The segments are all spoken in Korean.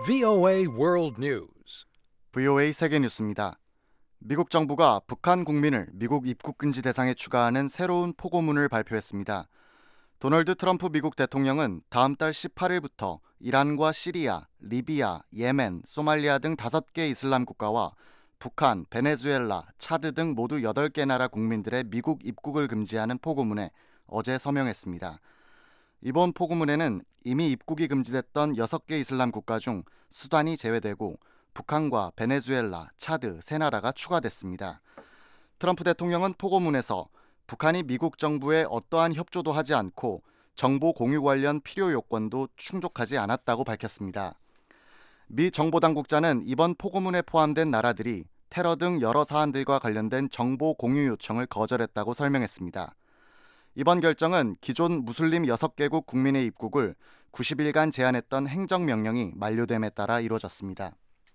VOA World News. VOA 세계 뉴스입니다. 미국 정부가 북한 국민을 미국 입국 금지 대상에 추가하는 새로운 포고문을 발표했습니다. 도널드 트럼프 미국 대통령은 다음 달 18일부터 이란과 시리아, 리비아, 예멘, 소말리아 등 5개 이슬람 국가와 북한, 베네수엘라, 차드 등 모두 8개 나라 국민들의 미국 입국을 금지하는 포고문에 어제 서명했습니다. 이번 포고문에는 이미 입국이 금지됐던 6개 이슬람 국가 중 수단이 제외되고 북한과 베네수엘라, 차드 3나라가 추가됐습니다. 트럼프 대통령은 포고문에서 북한이 미국 정부에 어떠한 협조도 하지 않고 정보 공유 관련 필요 요건도 충족하지 않았다고 밝혔습니다. 미 정보당국자는 이번 포고문에 포함된 나라들이 테러 등 여러 사안들과 관련된 정보 공유 요청을 거절했다고 설명했습니다. 이번 결정은 기존 무슬림 6개국 국민의 입국을 90일간 제한했던 행정명령이 만료됨에 따라 이루어졌습니다.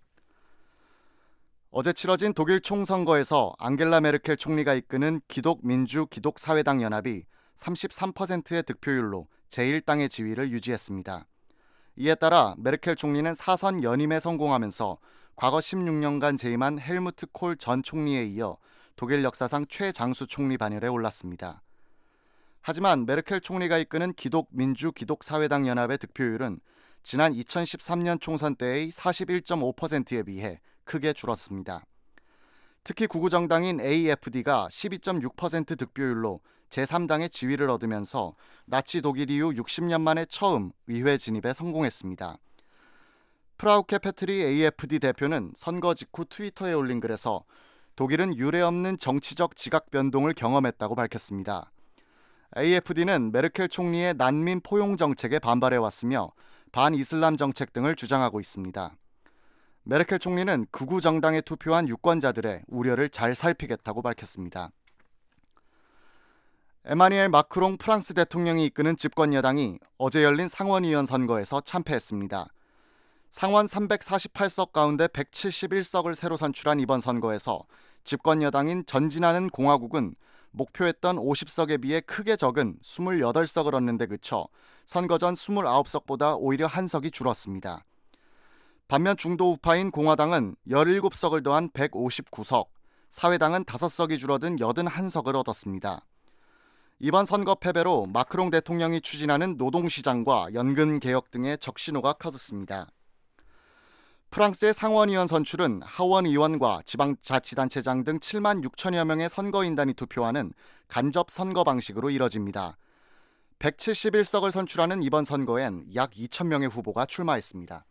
어제 치러진 독일 총선거에서 앙겔라 메르켈 총리가 이끄는 기독민주-기독사회당 연합이 33%의 득표율로 제1당의 지위를 유지했습니다. 이에 따라 메르켈 총리는 4선 연임에 성공하면서 과거 16년간 재임한 헬무트 콜 전 총리에 이어 독일 역사상 최장수 총리 반열에 올랐습니다. 하지만 메르켈 총리가 이끄는 기독민주-기독사회당 연합의 득표율은 지난 2013년 총선 때의 41.5%에 비해 크게 줄었습니다. 특히 구구정당인 AfD가 12.6% 득표율로 제3당의 지위를 얻으면서 나치 독일 이후 60년 만에 처음 의회 진입에 성공했습니다. 프라우케 페트리 AfD 대표는 선거 직후 트위터에 올린 글에서 독일은 유례없는 정치적 지각 변동을 경험했다고 밝혔습니다. AfD는 메르켈 총리의 난민 포용 정책에 반발해왔으며 반이슬람 정책 등을 주장하고 있습니다. 메르켈 총리는 극우 정당에 투표한 유권자들의 우려를 잘 살피겠다고 밝혔습니다. 에마뉘엘 마크롱 프랑스 대통령이 이끄는 집권 여당이 어제 열린 상원의원 선거에서 참패했습니다. 상원 348석 가운데 171석을 새로 선출한 이번 선거에서 집권 여당인 전진하는 공화국은 목표했던 50석에 비해 크게 적은 28석을 얻는 데 그쳐 선거 전 29석보다 오히려 한 석이 줄었습니다. 반면 중도 우파인 공화당은 17석을 더한 159석, 사회당은 5석이 줄어든 81석을 얻었습니다. 이번 선거 패배로 마크롱 대통령이 추진하는 노동시장과 연금개혁 등의 적신호가 커졌습니다. 프랑스의 상원의원 선출은 하원 의원과 지방자치단체장 등 7만 6천여 명의 선거인단이 투표하는 간접 선거 방식으로 이뤄집니다. 171석을 선출하는 이번 선거엔 약 2천 명의 후보가 출마했습니다.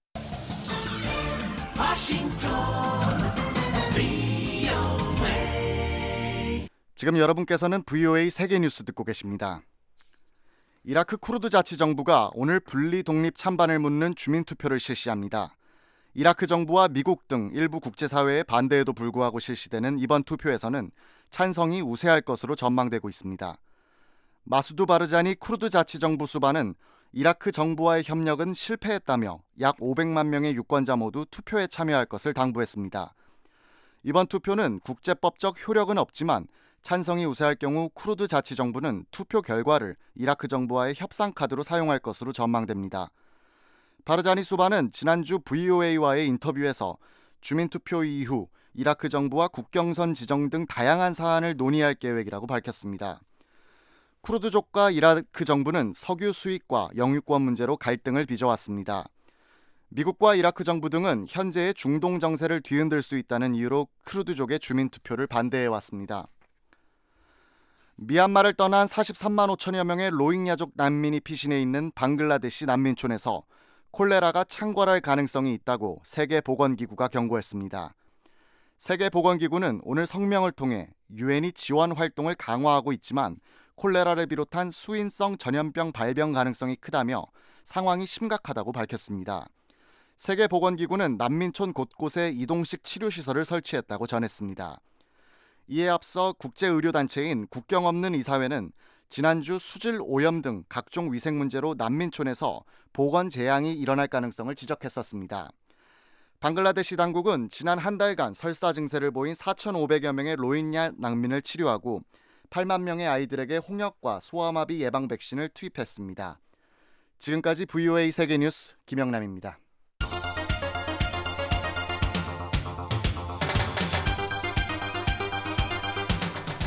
지금 여러분께서는 VOA 세계뉴스 듣고 계십니다. 이라크 쿠르드 자치정부가 오늘 분리 독립 찬반을 묻는 주민투표를 실시합니다. 이라크 정부와 미국 등 일부 국제사회의 반대에도 불구하고 실시되는 이번 투표에서는 찬성이 우세할 것으로 전망되고 있습니다. 마수두 바르자니 쿠르드 자치정부 수반은 이라크 정부와의 협력은 실패했다며 약 500만 명의 유권자 모두 투표에 참여할 것을 당부했습니다. 이번 투표는 국제법적 효력은 없지만 찬성이 우세할 경우 쿠르드 자치정부는 투표 결과를 이라크 정부와의 협상 카드로 사용할 것으로 전망됩니다. 바르자니 수반은 지난주 VOA와의 인터뷰에서 주민투표 이후 이라크 정부와 국경선 지정 등 다양한 사안을 논의할 계획이라고 밝혔습니다. 쿠르드족과 이라크 정부는 석유 수입과 영유권 문제로 갈등을 빚어왔습니다. 미국과 이라크 정부 등은 현재의 중동 정세를 뒤흔들 수 있다는 이유로 쿠르드족의 주민투표를 반대해왔습니다. 미얀마를 떠난 43만 5천여 명의 로힝야족 난민이 피신해 있는 방글라데시 난민촌에서 콜레라가 창궐할 가능성이 있다고 세계보건기구가 경고했습니다. 세계보건기구는 오늘 성명을 통해 유엔이 지원 활동을 강화하고 있지만 콜레라를 비롯한 수인성 전염병 발병 가능성이 크다며 상황이 심각하다고 밝혔습니다. 세계보건기구는 난민촌 곳곳에 이동식 치료시설을 설치했다고 전했습니다. 이에 앞서 국제의료단체인 국경 없는 이사회는 지난주 수질 오염 등 각종 위생 문제로 난민촌에서 보건 재앙이 일어날 가능성을 지적했었습니다. 방글라데시 당국은 지난 한 달간 설사 증세를 보인 4,500여 명의 로힝야 난민을 치료하고 8만 명의 아이들에게 홍역과 소아마비 예방 백신을 투입했습니다. 지금까지 VOA 세계뉴스 김영남입니다.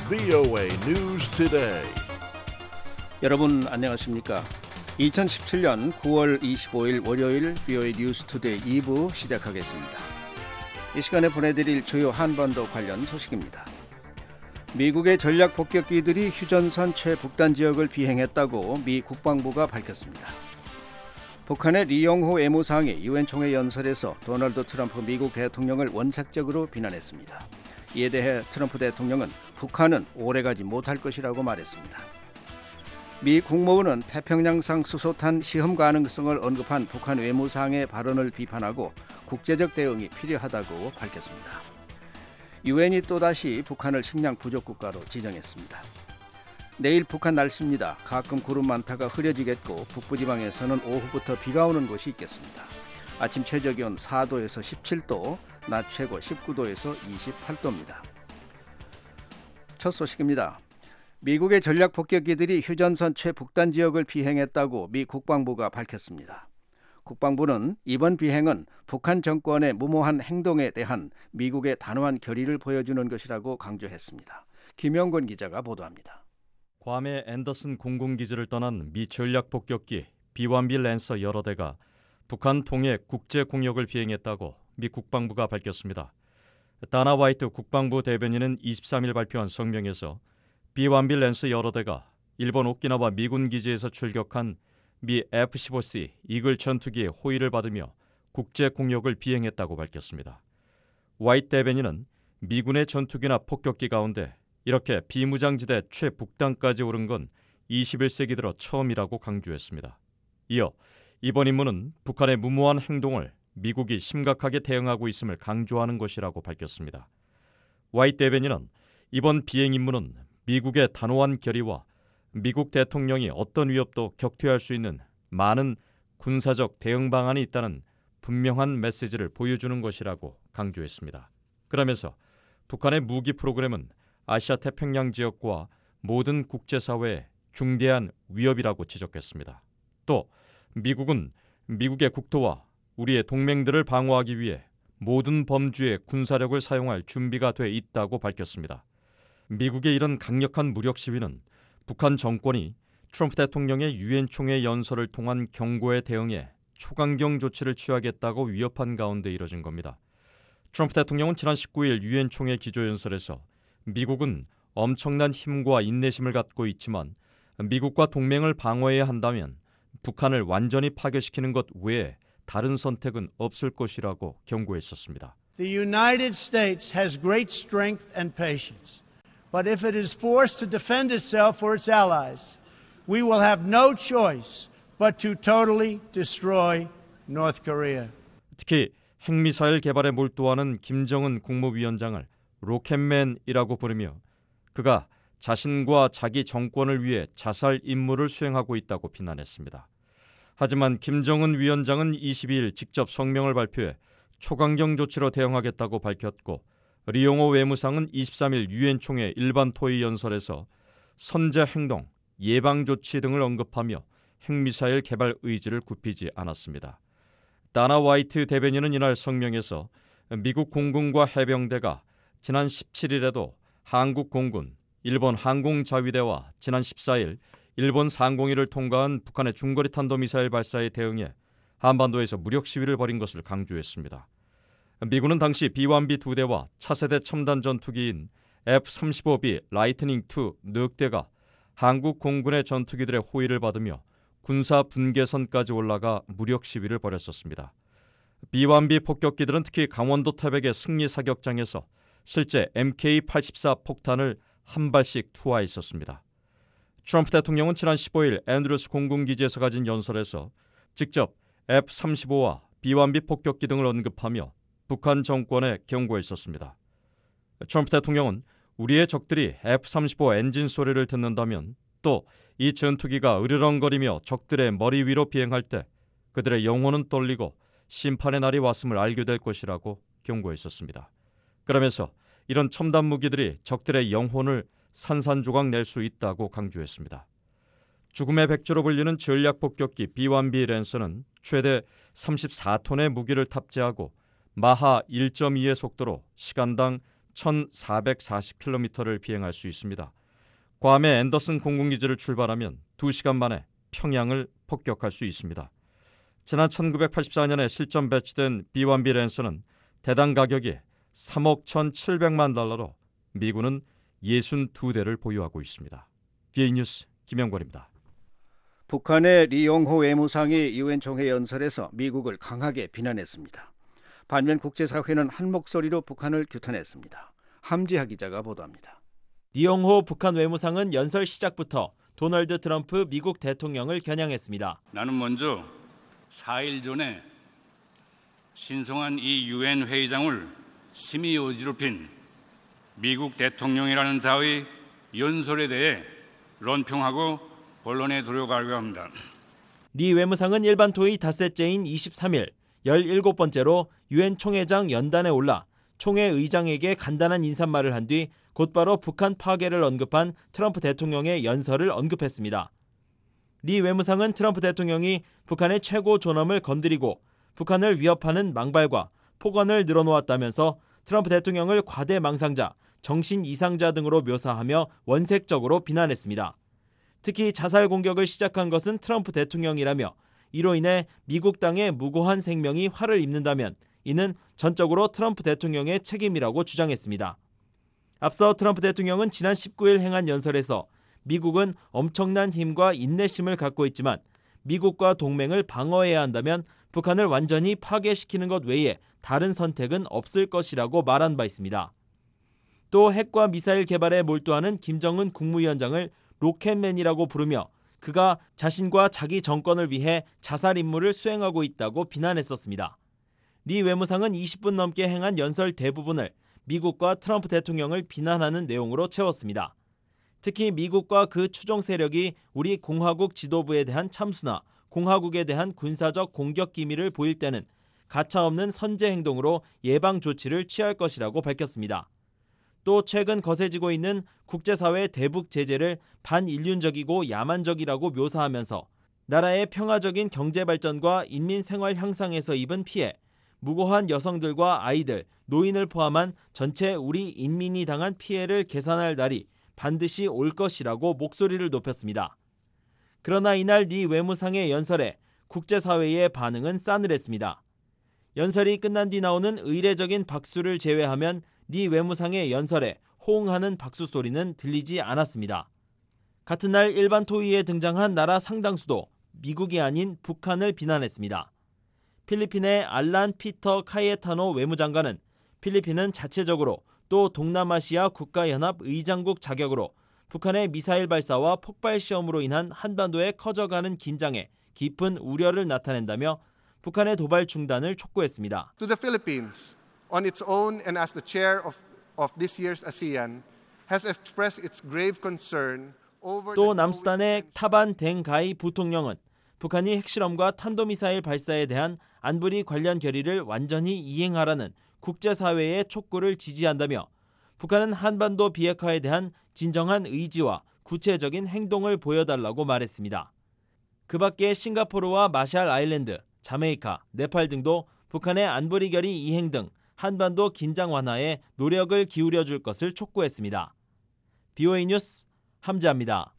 VOA News Today. 여러분 안녕하십니까? 2017년 9월 25일 월요일 VOA 뉴스 투데이 2부 시작하겠습니다. 이 시간에 보내드릴 주요 한반도 관련 소식입니다. 미국의 전략 폭격기들이 휴전선 최북단 지역을 비행했다고 미 국방부가 밝혔습니다. 북한의 리용호 외무상이 유엔 총회 연설에서 도널드 트럼프 미국 대통령을 원색적으로 비난했습니다. 이에 대해 트럼프 대통령은 북한은 오래가지 못할 것이라고 말했습니다. 미 국무부는 태평양상 수소탄 시험 가능성을 언급한 북한 외무상의 발언을 비판하고 국제적 대응이 필요하다고 밝혔습니다. 유엔이 또다시 북한을 식량 부족 국가로 지정했습니다. 내일 북한 날씨입니다. 가끔 구름 많다가 흐려지겠고 북부지방에서는 오후부터 비가 오는 곳이 있겠습니다. 아침 최저기온 4도에서 17도, 낮 최고 19도에서 28도입니다. 첫 소식입니다. 미국의 전략 폭격기들이 휴전선 최북단 지역을 비행했다고 미 국방부가 밝혔습니다. 국방부는 이번 비행은 북한 정권의 무모한 행동에 대한 미국의 단호한 결의를 보여주는 것이라고 강조했습니다. 김영권 기자가 보도합니다. 괌의 앤더슨 공군기지를 떠난 미 전략 폭격기 B-1B 랜서 여러 대가 북한 동해 국제 공역을 비행했다고 미 국방부가 밝혔습니다. 다나 화이트 국방부 대변인은 23일 발표한 성명에서 B-1B 랜서 여러 대가 일본 오키나와 미군 기지에서 출격한 미 F-15C 이글 전투기의 호위를 받으며 국제 공역을 비행했다고 밝혔습니다. 화이트 대변인은 미군의 전투기나 폭격기 가운데 이렇게 비무장지대 최북단까지 오른 건 21세기 들어 처음이라고 강조했습니다. 이어 이번 임무는 북한의 무모한 행동을 미국이 심각하게 대응하고 있음을 강조하는 것이라고 밝혔습니다. 화이트 대변인은 이번 비행 임무는 미국의 단호한 결의와 미국 대통령이 어떤 위협도 격퇴할 수 있는 많은 군사적 대응 방안이 있다는 분명한 메시지를 보여주는 것이라고 강조했습니다. 그러면서 북한의 무기 프로그램은 아시아 태평양 지역과 모든 국제사회에 중대한 위협이라고 지적했습니다. 또 미국은 미국의 국토와 우리의 동맹들을 방어하기 위해 모든 범주의 군사력을 사용할 준비가 돼 있다고 밝혔습니다. 미국의 이런 강력한 무력 시위는 북한 정권이 트럼프 대통령의 유엔 총회 연설을 통한 경고에 대응해 초강경 조치를 취하겠다고 위협한 가운데 이뤄진 겁니다. 트럼프 대통령은 지난 19일 유엔 총회 기조연설에서 미국은 엄청난 힘과 인내심을 갖고 있지만 미국과 동맹을 방어해야 한다면 북한을 완전히 파괴시키는 것 외에 다른 선택은 없을 것이라고 경고했었습니다. The United States has great strength and patience. But if it is forced to defend itself or its allies, we will have no choice but to totally destroy North Korea. 특히 핵미사일 개발에 몰두하는 김정은 국무위원장을 로켓맨이라고 부르며 그가 자신과 자기 정권을 위해 자살 임무를 수행하고 있다고 비난했습니다. 하지만 김정은 위원장은 22일 직접 성명을 발표해 초강경 조치로 대응하겠다고 밝혔고 리용호 외무상은 23일 유엔 총회 일반 토의 연설에서 선제 행동, 예방 조치 등을 언급하며 핵미사일 개발 의지를 굽히지 않았습니다. 다나 화이트 대변인은 이날 성명에서 미국 공군과 해병대가 지난 17일에도 한국 공군, 일본 항공자위대와 지난 14일 일본 상공위를 통과한 북한의 중거리 탄도미사일 발사에 대응해 한반도에서 무력 시위를 벌인 것을 강조했습니다. 미군은 당시 B-1B 2대와 차세대 첨단 전투기인 F-35B 라이트닝2 늑대가 한국 공군의 전투기들의 호위를 받으며 군사 분계선까지 올라가 무력 시위를 벌였었습니다. B-1B 폭격기들은 특히 강원도 태백의 승리 사격장에서 실제 MK-84 폭탄을 한 발씩 투하했었습니다. 트럼프 대통령은 지난 15일 앤드루스 공군기지에서 가진 연설에서 직접 F-35와 B-1B 폭격기 등을 언급하며 북한 정권에 경고했었습니다. 트럼프 대통령은 우리의 적들이 F-35 엔진 소리를 듣는다면 또 이 전투기가 으르렁거리며 적들의 머리 위로 비행할 때 그들의 영혼은 떨리고 심판의 날이 왔음을 알게 될 것이라고 경고했었습니다. 그러면서 이런 첨단 무기들이 적들의 영혼을 산산조각 낼 수 있다고 강조했습니다. 죽음의 백조로 불리는 전략 폭격기 B-1B 랜서는 최대 34톤의 무기를 탑재하고 마하 1.2의 속도로 시간당 1440km를 비행할 수 있습니다. 괌의 앤더슨 공군기지를 출발하면 2시간 만에 평양을 폭격할 수 있습니다. 지난 1984년에 실전 배치된 B-1B 랜서는 대당 가격이 3억 1,700만 달러로 미군은 62대를 보유하고 있습니다. VA 뉴스 김영권입니다. 북한의 리용호 외무상이 유엔 총회 연설에서 미국을 강하게 비난했습니다. 반면 국제사회는 한 목소리로 북한을 규탄했습니다. 함지하 기자가 보도합니다. 리용호 북한 외무상은 연설 시작부터 도널드 트럼프 미국 대통령을 겨냥했습니다. 나는 먼저 4일 전에 신성한 이 유엔 회의장을 심히 어지럽힌 미국 대통령이라는 자의 연설에 대해 론평하고 본론에 들어가려고 합니다. 리 외무상은 일반 토의 닷새째인 23일 17번째로 유엔 총회장 연단에 올라 총회 의장에게 간단한 인사말을 한 뒤 곧바로 북한 파괴를 언급한 트럼프 대통령의 연설을 언급했습니다. 리 외무상은 트럼프 대통령이 북한의 최고 존엄을 건드리고 북한을 위협하는 망발과 폭언을 늘어놓았다면서 트럼프 대통령을 과대망상자, 정신 이상자 등으로 묘사하며 원색적으로 비난했습니다. 특히 자살 공격을 시작한 것은 트럼프 대통령이라며 이로 인해 미국 땅의 무고한 생명이 화를 입는다면 이는 전적으로 트럼프 대통령의 책임이라고 주장했습니다. 앞서 트럼프 대통령은 지난 19일 행한 연설에서 미국은 엄청난 힘과 인내심을 갖고 있지만 미국과 동맹을 방어해야 한다면 북한을 완전히 파괴시키는 것 외에 다른 선택은 없을 것이라고 말한 바 있습니다. 또 핵과 미사일 개발에 몰두하는 김정은 국무위원장을 로켓맨이라고 부르며 그가 자신과 자기 정권을 위해 자살 임무를 수행하고 있다고 비난했었습니다. 리 외무상은 20분 넘게 행한 연설 대부분을 미국과 트럼프 대통령을 비난하는 내용으로 채웠습니다. 특히 미국과 그 추종 세력이 우리 공화국 지도부에 대한 참수나 공화국에 대한 군사적 공격 기미를 보일 때는 가차없는 선제 행동으로 예방 조치를 취할 것이라고 밝혔습니다. 또 최근 거세지고 있는 국제사회 대북 제재를 반인륜적이고 야만적이라고 묘사하면서 나라의 평화적인 경제 발전과 인민 생활 향상에서 입은 피해, 무고한 여성들과 아이들, 노인을 포함한 전체 우리 인민이 당한 피해를 계산할 날이 반드시 올 것이라고 목소리를 높였습니다. 그러나 이날 리 외무상의 연설에 국제사회의 반응은 싸늘했습니다. 연설이 끝난 뒤 나오는 의례적인 박수를 제외하면 리 외무상의 연설에 호응하는 박수 소리는 들리지 않았습니다. 같은 날 일반 토의에 등장한 나라 상당수도 미국이 아닌 북한을 비난했습니다. 필리핀의 알란 피터 카이에타노 외무장관은 필리핀은 자체적으로 또 동남아시아 국가연합 의장국 자격으로 북한의 미사일 발사와 폭발 시험으로 인한 한반도의 커져가는 긴장에 깊은 우려를 나타낸다며 북한의 도발 중단을 촉구했습니다. To the Philippines, on its own and as the chair of this year's ASEAN, has expressed its grave concern over 또 남수단의 타반 댕가이 부통령은 북한이 핵실험과 탄도미사일 발사에 대한 안보리 관련 결의를 완전히 이행하라는 국제사회의 촉구를 지지한다며 북한은 한반도 비핵화에 대한 진정한 의지와 구체적인 행동을 보여달라고 말했습니다. 그 밖에 싱가포르와 마샬 아일랜드, 자메이카, 네팔 등도 북한의 안보리 결의 이행 등 한반도 긴장 완화에 노력을 기울여 줄 것을 촉구했습니다. BOA 뉴스 함지아입니다.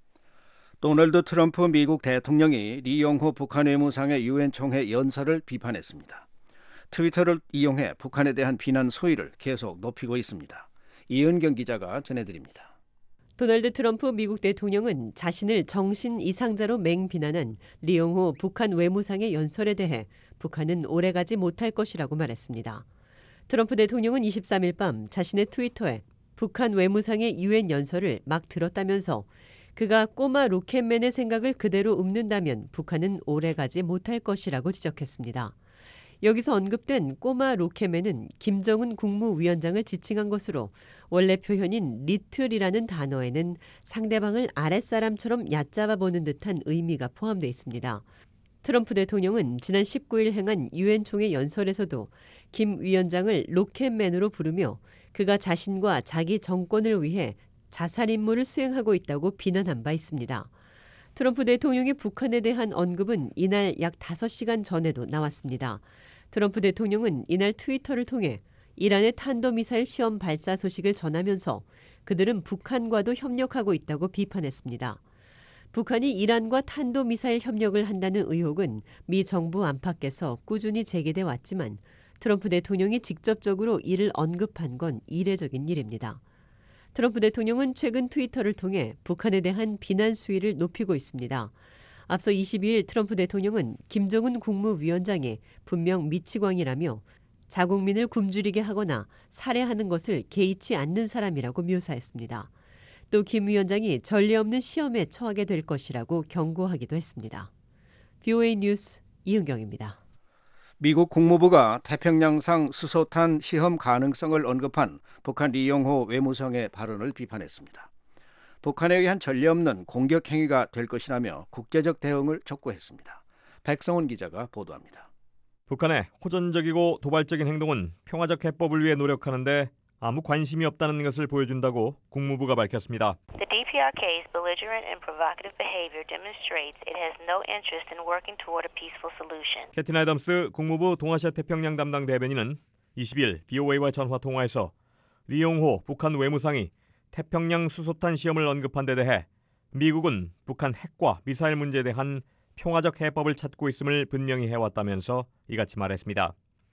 도널드 트럼프 미국 대통령이 리용호 북한 외무상의 유엔 총회 연설을 비판했습니다. 트위터를 이용해 북한에 대한 비난 소위를 계속 높이고 있습니다. 이은경 기자가 전해드립니다. 도널드 트럼프 미국 대통령은 자신을 정신 이상자로 맹비난한 리용호 북한 외무상의 연설에 대해 북한은 오래가지 못할 것이라고 말했습니다. 트럼프 대통령은 23일 밤 자신의 트위터에 북한 외무상의 유엔 연설을 막 들었다면서 그가 꼬마 로켓맨의 생각을 그대로 읊는다면 북한은 오래가지 못할 것이라고 지적했습니다. 여기서 언급된 꼬마 로켓맨은 김정은 국무위원장을 지칭한 것으로 원래 표현인 리틀이라는 단어에는 상대방을 아랫사람처럼 얕잡아 보는 듯한 의미가 포함되어 있습니다. 트럼프 대통령은 지난 19일 행한 유엔 총회 연설에서도 김 위원장을 로켓맨으로 부르며 그가 자신과 자기 정권을 위해 자살 임무를 수행하고 있다고 비난한 바 있습니다. 트럼프 대통령의 북한에 대한 언급은 이날 약 5시간 전에도 나왔습니다. 트럼프 대통령은 이날 트위터를 통해 이란의 탄도미사일 시험 발사 소식을 전하면서 그들은 북한과도 협력하고 있다고 비판했습니다. 북한이 이란과 탄도미사일 협력을 한다는 의혹은 미 정부 안팎에서 꾸준히 제기돼 왔지만 트럼프 대통령이 직접적으로 이를 언급한 건 이례적인 일입니다. 트럼프 대통령은 최근 트위터를 통해 북한에 대한 비난 수위를 높이고 있습니다. 앞서 22일 트럼프 대통령은 김정은 국무위원장이 분명 미치광이라며 자국민을 굶주리게 하거나 살해하는 것을 개의치 않는 사람이라고 묘사했습니다. 또 김 위원장이 전례 없는 시험에 처하게 될 것이라고 경고하기도 했습니다. VOA 뉴스 이은경입니다. 미국 국무부가 태평양상 수소탄 시험 가능성을 언급한 북한 리용호 외무성의 발언을 비판했습니다. 북한에 의한 전례 없는 공격 행위가 될 것이라며 국제적 대응을 촉구했습니다. 백성훈 기자가 보도합니다. 북한의 호전적이고 도발적인 행동은 평화적 해법을 위해 노력하는데 아무 관심이 없다는 것을 보여준다고 국무부가 밝혔습니다. The DPRK's belligerent and provocative behavior demonstrates it has no interest in working toward a peaceful solution. 캐틴 애덤스 국무부 동아시아 태평양 담당 대변인은 20일 BOA와 전화 통화에서 리용호 북한 외무상이 태평양 수소탄 시험을 언급한 데 대해 미국은 북한 핵과 미사일 문제에 대한 평화적 해법을 찾고 있음을 분명히 해왔다면서 이같이 말했습니다.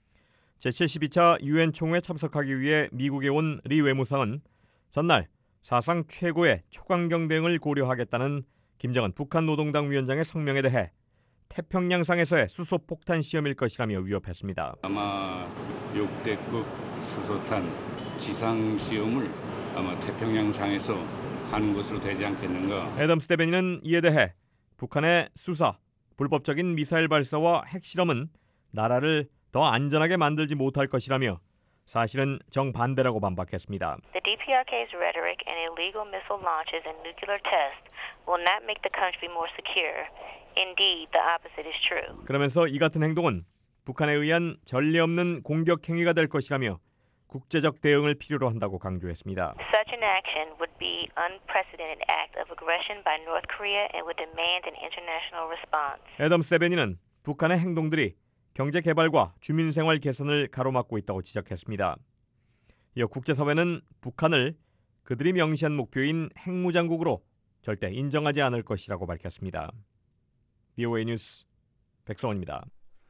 제72차 유엔 총회에 참석하기 위해 미국에 온 리 외무상은 전날 사상 최고의 초강경 대응을 고려하겠다는 김정은 북한 노동당 위원장의 성명에 대해 태평양상에서의 수소폭탄 시험일 것이라며 위협했습니다. 아마 역대급 수소탄 지상 시험을 아마 태평양상에서 하는 것으로 되지 않겠는가. 애덤스 대변인은 이에 대해 북한의 수사, 불법적인 미사일 발사와 핵실험은 나라를 더 안전하게 만들지 못할 것이라며 사실은 정반대라고 반박했습니다. The DPRK's rhetoric and illegal missile launches and nuclear tests will not make the country more secure. Indeed, the opposite is true. 그러면서 이 같은 행동은 북한에 의한 전례 없는 공격 행위가 될 것이라며 국제적 대응을 필요로 한다고 강조했습니다. Such an action would be unprecedented act of aggression by North Korea and would demand an international response. 애덤스 대변인은 북한의 행동들이 경제 개발과 주민 생활 개선을 가로막고 있다고 지적했습니다. 이어 국제사회는 북한을 그들이 명시한 목표인 핵무장국으로 절대 인정하지 않을 것이라고 밝혔습니다. VOA 뉴스 백성원입니다.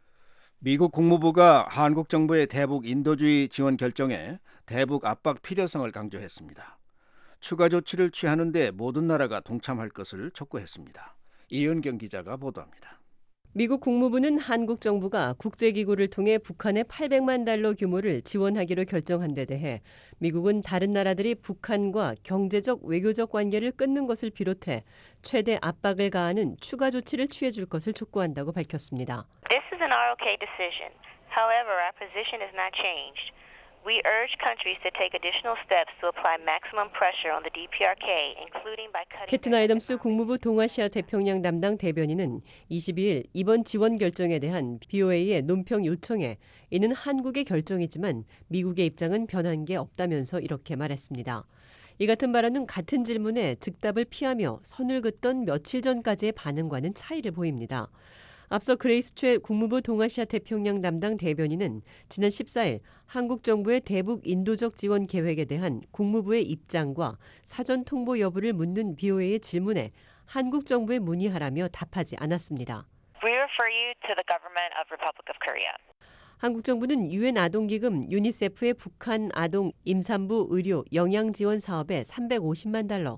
미국 국무부가 한국 정부의 대북 인도주의 지원 결정에 대북 압박 필요성을 강조했습니다. 추가 조치를 취하는 데 모든 나라가 동참할 것을 촉구했습니다. 이은경 기자가 보도합니다. 미국 국무부는 한국 정부가 국제기구를 통해 북한에 800만 달러 규모를 지원하기로 결정한 데 대해 미국은 다른 나라들이 북한과 경제적, 외교적 관계를 끊는 것을 비롯해 최대 압박을 가하는 추가 조치를 취해줄 것을 촉구한다고 밝혔습니다. This is an ROK decision. However, our position has not changed. We urge countries to take additional steps to apply maximum pressure on the DPRK, including by cutting. 캐틴 애덤스 국무부 동아시아 태평양 담당 대변인은 22일 이번 지원 결정에 대한 BOA의 논평 요청에 이는 한국의 결정이지만 미국의 입장은 변한 게 없다면서 이렇게 말했습니다. 이 같은 발언은 같은 질문에 즉답을 피하며 선을 긋던 며칠 전까지의 반응과는 차이를 보입니다. 앞서 그레이스 최 국무부 동아시아 태평양 담당 대변인은 지난 14일 한국 정부의 대북 인도적 지원 계획에 대한 국무부의 입장과 사전 통보 여부를 묻는 BOA의 질문에 한국 정부에 문의하라며 답하지 않았습니다. We refer you to the government of Republic of Korea. 한국 정부는 유엔 아동기금 유니세프의 북한 아동 임산부 의료 영양 지원 사업에 350만 달러,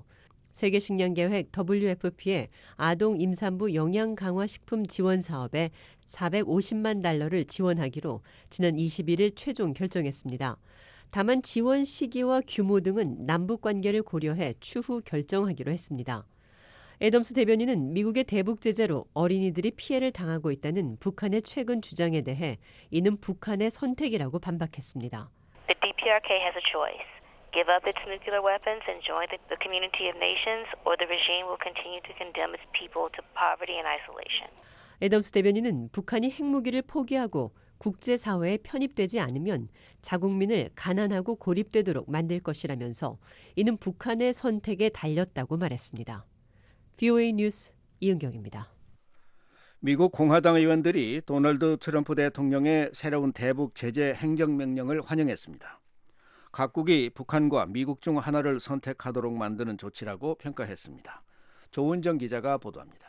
세계식량계획 WFP의 아동 임산부 영양 강화 식품 지원 사업에 450만 달러를 지원하기로 지난 21일 최종 결정했습니다. 다만 지원 시기와 규모 등은 남북 관계를 고려해 추후 결정하기로 했습니다. 애덤스 대변인은 미국의 대북 제재로 어린이들이 피해를 당하고 있다는 북한의 최근 주장에 대해 이는 북한의 선택이라고 반박했습니다. The DPRK has a choice. Give up its nuclear weapons and join the community of nations, or the regime will continue to condemn its people to poverty and isolation. 애덤스 대변인은 북한이 핵무기를 포기하고 국제사회에 편입되지 않으면 자국민을 가난하고 고립되도록 만들 것이라면서 이는 북한의 선택에 달렸다고 말했습니다. VOA 뉴스 이은경입니다. 미국 공화당 의원들이 도널드 트럼프 대통령의 새로운 대북 제재 행정명령을 환영했습니다. 각국이 북한과 미국 중 하나를 선택하도록 만드는 조치라고 평가했습니다. 조은정 기자가 보도합니다.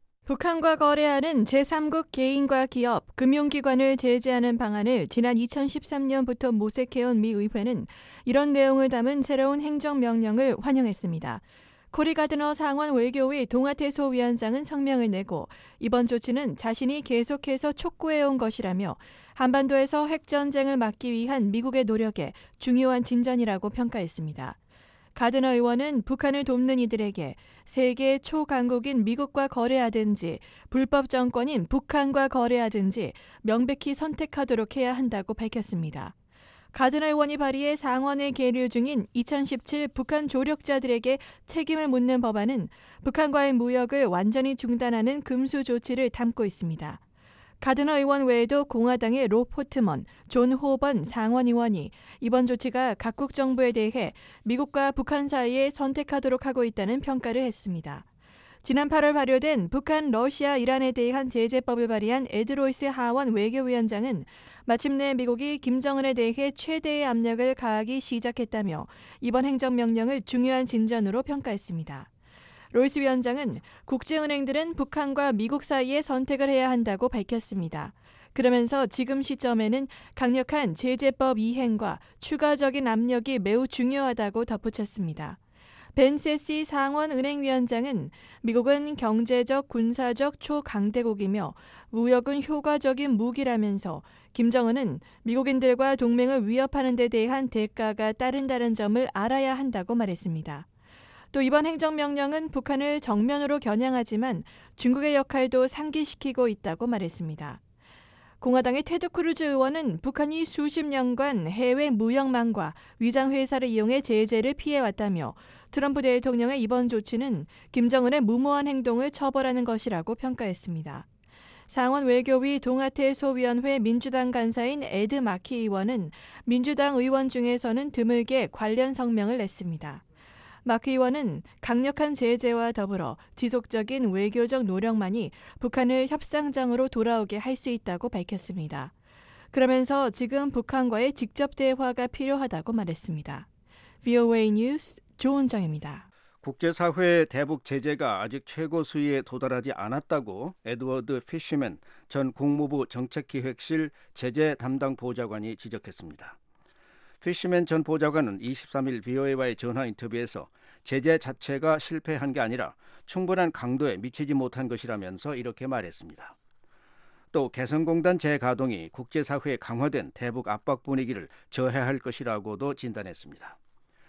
북한과 거래하는 제3국 개인과 기업, 금융기관을 제재하는 방안을 지난 2013년부터 모색해온 미 의회는 이런 내용을 담은 새로운 행정명령을 환영했습니다. 코리 가드너 상원 외교위 동아태소 위원장은 성명을 내고 이번 조치는 자신이 계속해서 촉구해온 것이라며 한반도에서 핵전쟁을 막기 위한 미국의 노력에 중요한 진전이라고 평가했습니다. 가드너 의원은 북한을 돕는 이들에게 세계 초강국인 미국과 거래하든지 불법 정권인 북한과 거래하든지 명백히 선택하도록 해야 한다고 밝혔습니다. 가드너 의원이 발의해 상원에 계류 중인 2017 북한 조력자들에게 책임을 묻는 법안은 북한과의 무역을 완전히 중단하는 금수 조치를 담고 있습니다. 가드너 의원 외에도 공화당의 로 포트먼, 존 호번 상원 의원이 이번 조치가 각국 정부에 대해 미국과 북한 사이에 선택하도록 하고 있다는 평가를 했습니다. 지난 8월 발효된 북한, 러시아, 이란에 대한 제재법을 발의한 에드 로이스 하원 외교위원장은 마침내 미국이 김정은에 대해 최대의 압력을 가하기 시작했다며 이번 행정명령을 중요한 진전으로 평가했습니다. 로이스 위원장은 국제은행들은 북한과 미국 사이에 선택을 해야 한다고 밝혔습니다. 그러면서 지금 시점에는 강력한 제재법 이행과 추가적인 압력이 매우 중요하다고 덧붙였습니다. 벤 세시 상원 은행위원장은 미국은 경제적, 군사적 초강대국이며 무역은 효과적인 무기라면서 김정은은 미국인들과 동맹을 위협하는 데 대한 대가가 따른다는 점을 알아야 한다고 말했습니다. 또 이번 행정명령은 북한을 정면으로 겨냥하지만 중국의 역할도 상기시키고 있다고 말했습니다. 공화당의 테드 크루즈 의원은 북한이 수십 년간 해외 무역망과 위장회사를 이용해 제재를 피해왔다며 트럼프 대통령의 이번 조치는 김정은의 무모한 행동을 처벌하는 것이라고 평가했습니다. 상원 외교위 동아태소위원회 민주당 간사인 에드 마키 의원은 민주당 의원 중에서는 드물게 관련 성명을 냈습니다. 마크 의원은 강력한 제재와 더불어 지속적인 외교적 노력만이 북한을 협상장으로 돌아오게 할 수 있다고 밝혔습니다. 그러면서 지금 북한과의 직접 대화가 필요하다고 말했습니다. VOA 뉴스 조은정입니다. 국제사회의 대북 제재가 아직 최고 수위에 도달하지 않았다고 에드워드 피쉬맨 전 국무부 정책기획실 제재 담당 보좌관이 지적했습니다. 피쉬맨 전 보좌관은 23일 VOA와의 전화 인터뷰에서 제재 자체가 실패한 게 아니라 충분한 강도에 미치지 못한 것이라면서 이렇게 말했습니다. 또 개성공단 재가동이 국제사회에 강화된 대북 압박 분위기를 저해할 것이라고도 진단했습니다.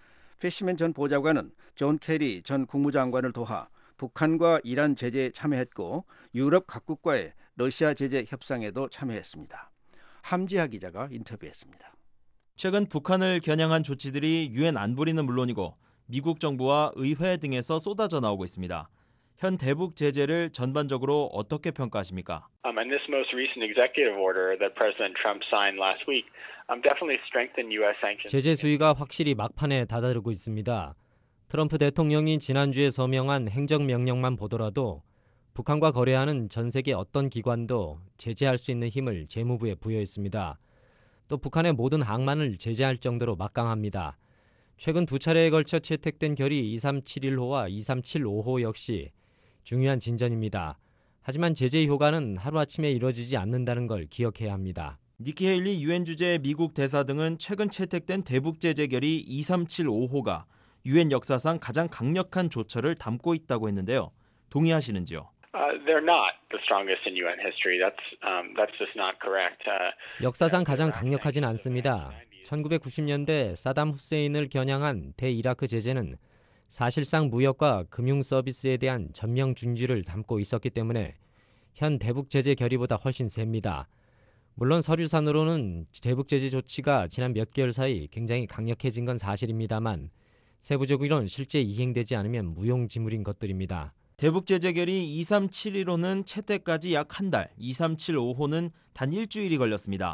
피쉬맨 전 보좌관은 존 케리 전 국무장관을 도와 북한과 이란 제재에 참여했고 유럽 각국과의 러시아 제재 협상에도 참여했습니다. 함지하 기자가 인터뷰했습니다. 최근 북한을 겨냥한 조치들이 유엔 안보리는 물론이고 미국 정부와 의회 등에서 쏟아져 나오고 있습니다. 현 대북 제재를 전반적으로 어떻게 평가하십니까? And this most recent executive order that President Trump signed last week definitely strengthened U.S. sanctions. 제재 수위가 확실히 막판에 다다르고 있습니다. 트럼프 대통령이 지난주에 서명한 행정명령만 보더라도 북한과 거래하는 전 세계 어떤 기관도 제재할 수 있는 힘을 재무부에 부여했습니다. 또 북한의 모든 항만을 제재할 정도로 막강합니다. 최근 두 차례에 걸쳐 채택된 결의 2371호와 2375호 역시 중요한 진전입니다. 하지만 제재의 효과는 하루아침에 이루어지지 않는다는 걸 기억해야 합니다. 니키 헤일리 유엔 주재 미국 대사 등은 최근 채택된 대북 제재 결의 2375호가 유엔 역사상 가장 강력한 조처를 담고 있다고 했는데요. 동의하시는지요? They're not the strongest in UN history. That's just not correct. 역사상 가장 강력하진 않습니다. 1990년대 사담 후세인을 겨냥한 대이라크 제재는 사실상 무역과 금융 서비스에 대한 전면 중지를 담고 있었기 때문에 현 대북 제재 결의보다 훨씬 셉니다. 물론 서류상으로는 대북 제재 조치가 지난 몇 개월 사이 굉장히 강력해진 건 사실입니다만 세부적으로는 실제 이행되지 않으면 무용지물인 것들입니다. 대북 제재 결의 2371호는 채택까지 약 한 달, 2375호는 단 일주일이 걸렸습니다.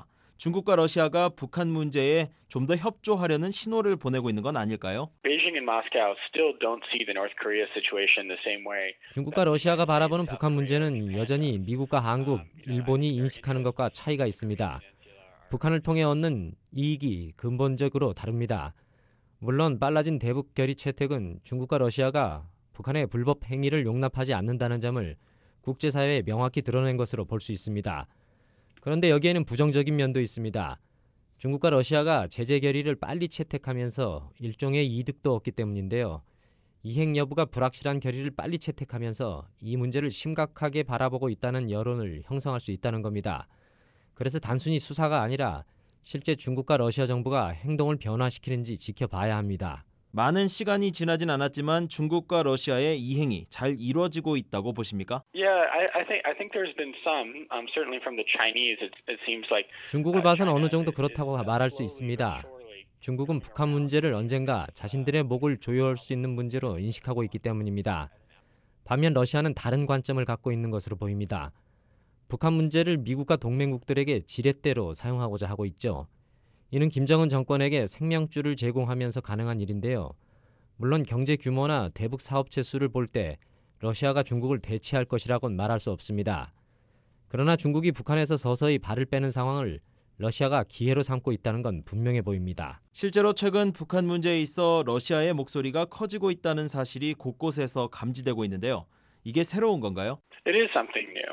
중국과 러시아가 북한 문제에 좀 더 협조하려는 신호를 보내고 있는 건 아닐까요? Beijing and Moscow still don't see the North Korea situation the same way. 중국과 러시아가 바라보는 북한 문제는 여전히 미국과 한국, 일본이 인식하는 것과 차이가 있습니다. 북한을 통해 얻는 이익이 근본적으로 다릅니다. 물론 빨라진 대북 결의 채택은 중국과 러시아가 북한의 불법 행위를 용납하지 않는다는 점을 국제사회에 명확히 드러낸 것으로 볼 수 있습니다. 그런데 여기에는 부정적인 면도 있습니다. 중국과 러시아가 제재 결의를 빨리 채택하면서 일종의 이득도 얻기 때문인데요. 이행 여부가 불확실한 결의를 빨리 채택하면서 이 문제를 심각하게 바라보고 있다는 여론을 형성할 수 있다는 겁니다. 그래서 단순히 수사가 아니라 실제 중국과 러시아 정부가 행동을 변화시키는지 지켜봐야 합니다. 많은 시간이 지나진 않았지만 중국과 러시아의 이행이 잘 이루어지고 있다고 보십니까? Yeah, I think there's been some. Certainly from the Chinese, it seems like. 중국을 봐서는 어느 정도 그렇다고 말할 수 있습니다. 중국은 북한 문제를 언젠가 자신들의 목을 조여올 수 있는 문제로 인식하고 있기 때문입니다. 반면 러시아는 다른 관점을 갖고 있는 것으로 보입니다. 북한 문제를 미국과 동맹국들에게 지렛대로 사용하고자 하고 있죠. 이는 김정은 정권에게 생명줄을 제공하면서 가능한 일인데요. 물론 경제 규모나 대북 사업체 수를 볼 때 러시아가 중국을 대체할 것이라고는 말할 수 없습니다. 그러나 중국이 북한에서 서서히 발을 빼는 상황을 러시아가 기회로 삼고 있다는 건 분명해 보입니다. 실제로 최근 북한 문제에 있어 러시아의 목소리가 커지고 있다는 사실이 곳곳에서 감지되고 있는데요. 이게 새로운 건가요? It is something new.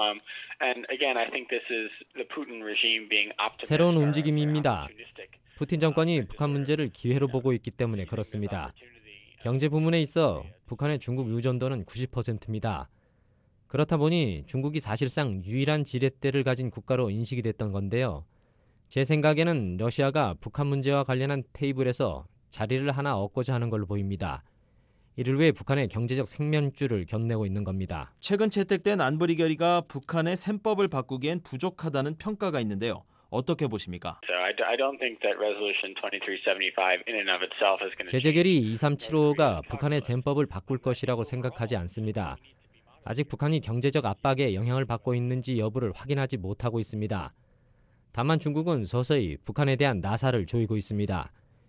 And again, I think this is the Putin regime being optimistic. 새로운 움직임입니다. 푸틴 정권이 북한 문제를 기회로 보고 있기 때문에 그렇습니다. 경제 부문에 있어 북한의 중국 의존도는 90%입니다. 그렇다 보니 중국이 사실상 유일한 지렛대를 가진 국가로 인식이 됐던 건데요. 제 생각에는 러시아가 북한 문제와 관련한 테이블에서 자리를 하나 얻고자 하는 걸로 보입니다. 이를 위해 북한의 경제적 생명줄을 견내고 있는 겁니다. 최근 채택된 안보리 결의가 북한의 셈법을 바꾸기엔 부족하다는 평가가 있는데요. 어떻게 보십니까? I don't think that resolution 2375 in and of itself is going to 제재 결의 2375가 북한의 셈법을 바꿀 것이라고 생각하지 않습니다. 아직 북한이 경제적 압박에 영향을 받고 있는지 여부를 확인하지 못하고 있습니다. 다만 중국은 서서히 북한에 대한 나사를 조이고 있습니다.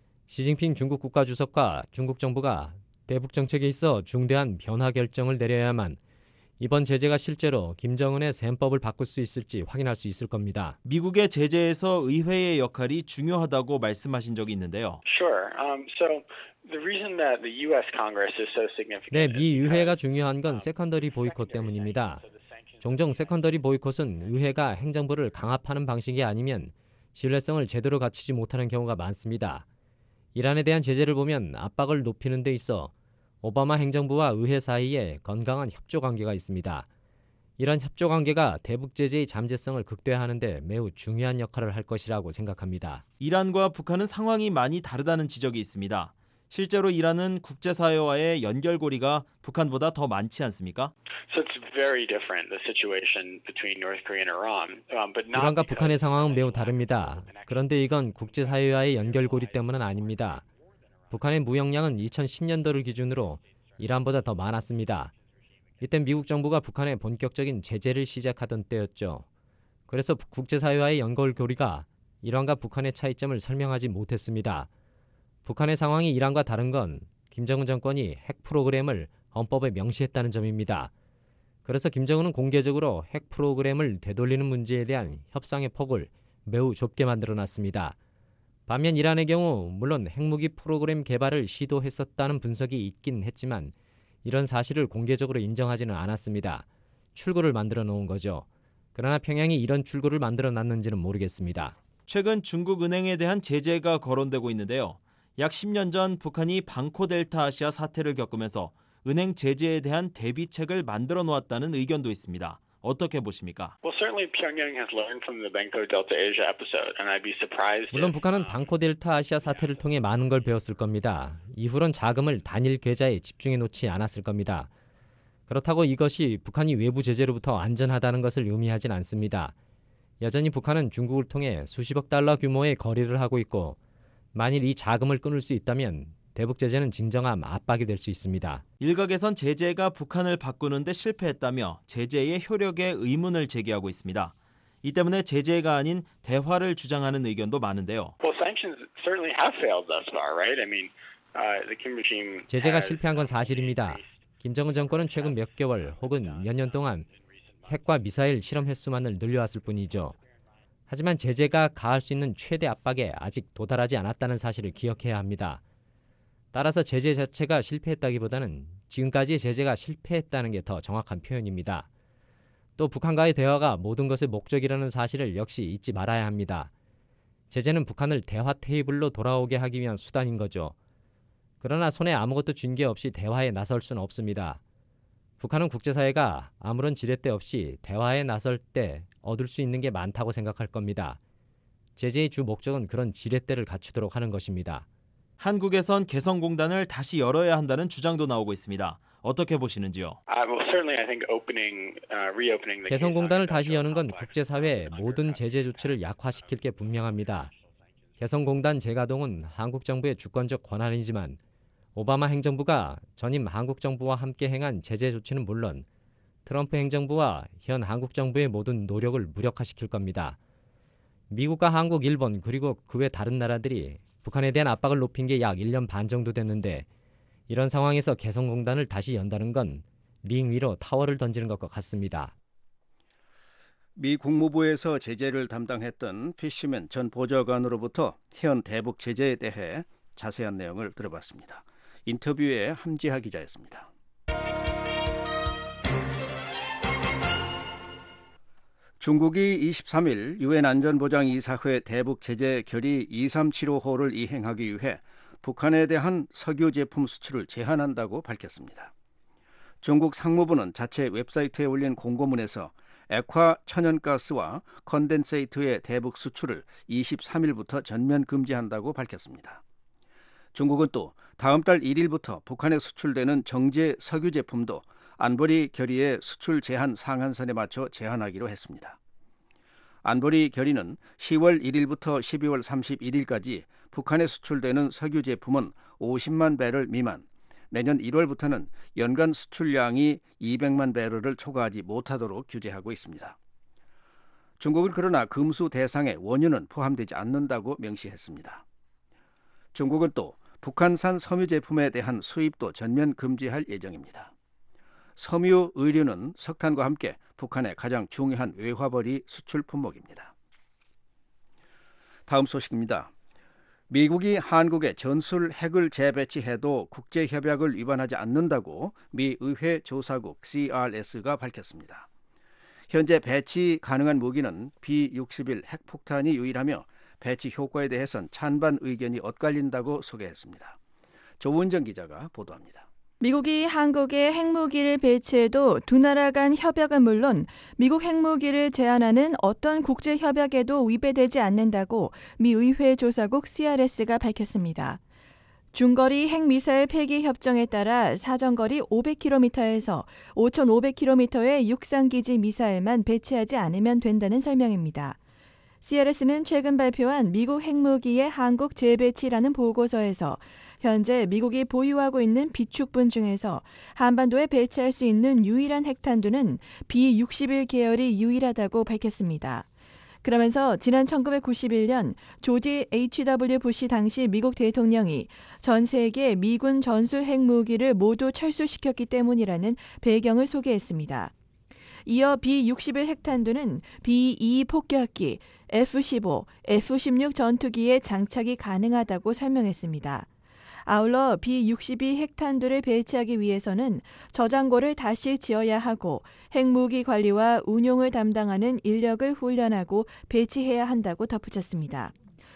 시진핑 중국 국가주석과 중국 정부가 대북 정책에 있어 중대한 변화 결정을 내려야만 이번 제재가 실제로 김정은의 셈법을 바꿀 수 있을지 확인할 수 있을 겁니다. 미국의 제재에서 의회의 역할이 중요하다고 말씀하신 적이 있는데요. Sure. So the reason that the U.S. Congress is so significant. 네, 미 의회가 중요한 건 세컨더리 보이콧 때문입니다. 종종 세컨더리 보이콧은 의회가 행정부를 강압하는 방식이 아니면 신뢰성을 제대로 갖추지 못하는 경우가 많습니다. 이란에 대한 제재를 보면 압박을 높이는 데 있어 오바마 행정부와 의회 사이에 건강한 협조 관계가 있습니다. 이런 협조 관계가 대북 제재의 잠재성을 극대화하는 데 매우 중요한 역할을 할 것이라고 생각합니다. 이란과 북한은 상황이 많이 다르다는 지적이 있습니다. 실제로 이란은 국제사회와의 연결고리가 북한보다 더 많지 않습니까? So it's very different, the situation between North Korea and Iran. But not 이란과 북한의 상황은 매우 다릅니다. 그런데 이건 국제사회와의 연결고리 때문은 아닙니다. 북한의 무역량은 2010년도를 기준으로 이란보다 더 많았습니다. 이때 미국 정부가 북한에 본격적인 제재를 시작하던 때였죠. 그래서 국제사회와의 연결고리가 이란과 북한의 차이점을 설명하지 못했습니다. 북한의 상황이 이란과 다른 건 김정은 정권이 핵 프로그램을 헌법에 명시했다는 점입니다. 그래서 김정은은 공개적으로 핵 프로그램을 되돌리는 문제에 대한 협상의 폭을 매우 좁게 만들어놨습니다. 반면 이란의 경우 물론 핵무기 프로그램 개발을 시도했었다는 분석이 있긴 했지만 이런 사실을 공개적으로 인정하지는 않았습니다. 출구를 만들어 놓은 거죠. 그러나 평양이 이런 출구를 만들어 놨는지는 모르겠습니다. 최근 중국 은행에 대한 제재가 거론되고 있는데요. 약 10년 전 북한이 방코 델타 아시아 사태를 겪으면서 은행 제재에 대한 대비책을 만들어 놓았다는 의견도 있습니다. 어떻게 보십니까? Well, certainly Pyongyang has learned from the Banco Delta Asia episode, and I'd be surprised. 물론 북한은 방코 델타 아시아 사태를 통해 많은 걸 배웠을 겁니다. 이후론 자금을 단일 계좌에 집중해 놓지 않았을 겁니다. 그렇다고 이것이 북한이 외부 제재로부터 안전하다는 것을 의미하진 않습니다. 여전히 북한은 중국을 통해 수십억 달러 규모의 거래를 하고 있고 만일 이 자금을 끊을 수 있다면 대북 제재는 진정한 압박이 될 수 있습니다. 일각에선 제재가 북한을 바꾸는데 실패했다며 제재의 효력에 의문을 제기하고 있습니다. 이 때문에 제재가 아닌 대화를 주장하는 의견도 많은데요. Well, sanctions certainly have failed thus far, right? I mean, the Kim regime 제재가 실패한 건 사실입니다. 김정은 정권은 최근 몇 개월 혹은 몇 년 동안 핵과 미사일 실험 횟수만을 늘려왔을 뿐이죠. 하지만 제재가 가할 수 있는 최대 압박에 아직 도달하지 않았다는 사실을 기억해야 합니다. 따라서 제재 자체가 실패했다기보다는 지금까지의 제재가 실패했다는 게 더 정확한 표현입니다. 또 북한과의 대화가 모든 것의 목적이라는 사실을 역시 잊지 말아야 합니다. 제재는 북한을 대화 테이블로 돌아오게 하기 위한 수단인 거죠. 그러나 손에 아무것도 쥔 게 없이 대화에 나설 수는 없습니다. 북한은 국제사회가 아무런 지렛대 없이 대화에 나설 때 얻을 수 있는 게 많다고 생각할 겁니다. 제재의 주 목적은 그런 지렛대를 갖추도록 하는 것입니다. 한국에선 개성공단을 다시 열어야 한다는 주장도 나오고 있습니다. 어떻게 보시는지요? 개성공단을 다시 여는 건 국제사회의 모든 제재 조치를 약화시킬 게 분명합니다. 개성공단 재가동은 한국 정부의 주권적 권한이지만 오바마 행정부가 전임 한국 정부와 함께 행한 제재 조치는 물론 트럼프 행정부와 현 한국 정부의 모든 노력을 무력화시킬 겁니다. 미국과 한국, 일본 그리고 그 외 다른 나라들이 북한에 대한 압박을 높인 게 약 1년 반 정도 됐는데 이런 상황에서 개성공단을 다시 연다는 건 링 위로 타워를 던지는 것과 같습니다. 미 국무부에서 제재를 담당했던 피시맨 전 보좌관으로부터 현 대북 제재에 대해 자세한 내용을 들어봤습니다. 인터뷰에 함지하 기자였습니다. 중국이 23일 유엔 안전보장이사회 대북 제재 결의 2375호를 이행하기 위해 북한에 대한 석유 제품 수출을 제한한다고 밝혔습니다. 중국 상무부는 자체 웹사이트에 올린 공고문에서 액화 천연가스와 컨덴세이트의 대북 수출을 23일부터 전면 금지한다고 밝혔습니다. 중국은 또 다음 달 1일부터 북한에 수출되는 정제 석유 제품도 안보리 결의의 수출 제한 상한선에 맞춰 제한하기로 했습니다. 안보리 결의는 10월 1일부터 12월 31일까지 북한에 수출되는 석유 제품은 50만 배럴 미만, 내년 1월부터는 연간 수출량이 200만 배럴을 초과하지 못하도록 규제하고 있습니다. 중국은 그러나 금수 대상에 원유는 포함되지 않는다고 명시했습니다. 중국은 또 북한산 섬유 제품에 대한 수입도 전면 금지할 예정입니다. 섬유 의류는 석탄과 함께 북한의 가장 중요한 외화벌이 수출 품목입니다. 다음 소식입니다. 미국이 한국에 전술 핵을 재배치해도 국제협약을 위반하지 않는다고 미 의회 조사국 CRS가 밝혔습니다. 현재 배치 가능한 무기는 B-61 핵폭탄이 유일하며 배치 효과에 대해선 찬반 의견이 엇갈린다고 소개했습니다. 조은정 기자가 보도합니다. 미국이 한국에 핵무기를 배치해도 두 나라 간 협약은 물론 미국 핵무기를 제한하는 어떤 국제협약에도 위배되지 않는다고 미 의회 조사국 CRS가 밝혔습니다. 중거리 핵미사일 폐기 협정에 따라 사정거리 500km에서 5,500km의 육상기지 미사일만 배치하지 않으면 된다는 설명입니다. CRS는 최근 발표한 미국 핵무기의 한국 재배치라는 보고서에서 현재 미국이 보유하고 있는 비축분 중에서 한반도에 배치할 수 있는 유일한 핵탄두는 B-61 계열이 유일하다고 밝혔습니다. 그러면서 지난 1991년 조지 H.W. 부시 당시 미국 대통령이 전 세계 미군 전술 핵무기를 모두 철수시켰기 때문이라는 배경을 소개했습니다. 이어 B-61 핵탄두는 B-2 폭격기, F-15, F-16 전투기에 장착이 가능하다고 설명했습니다. 아울러 B-62 핵탄두를 배치하기 위해서는 저장고를 다시 지어야 하고 핵무기 관리와 운용을 담당하는 인력을 훈련하고 배치해야 한다고 덧붙였습니다.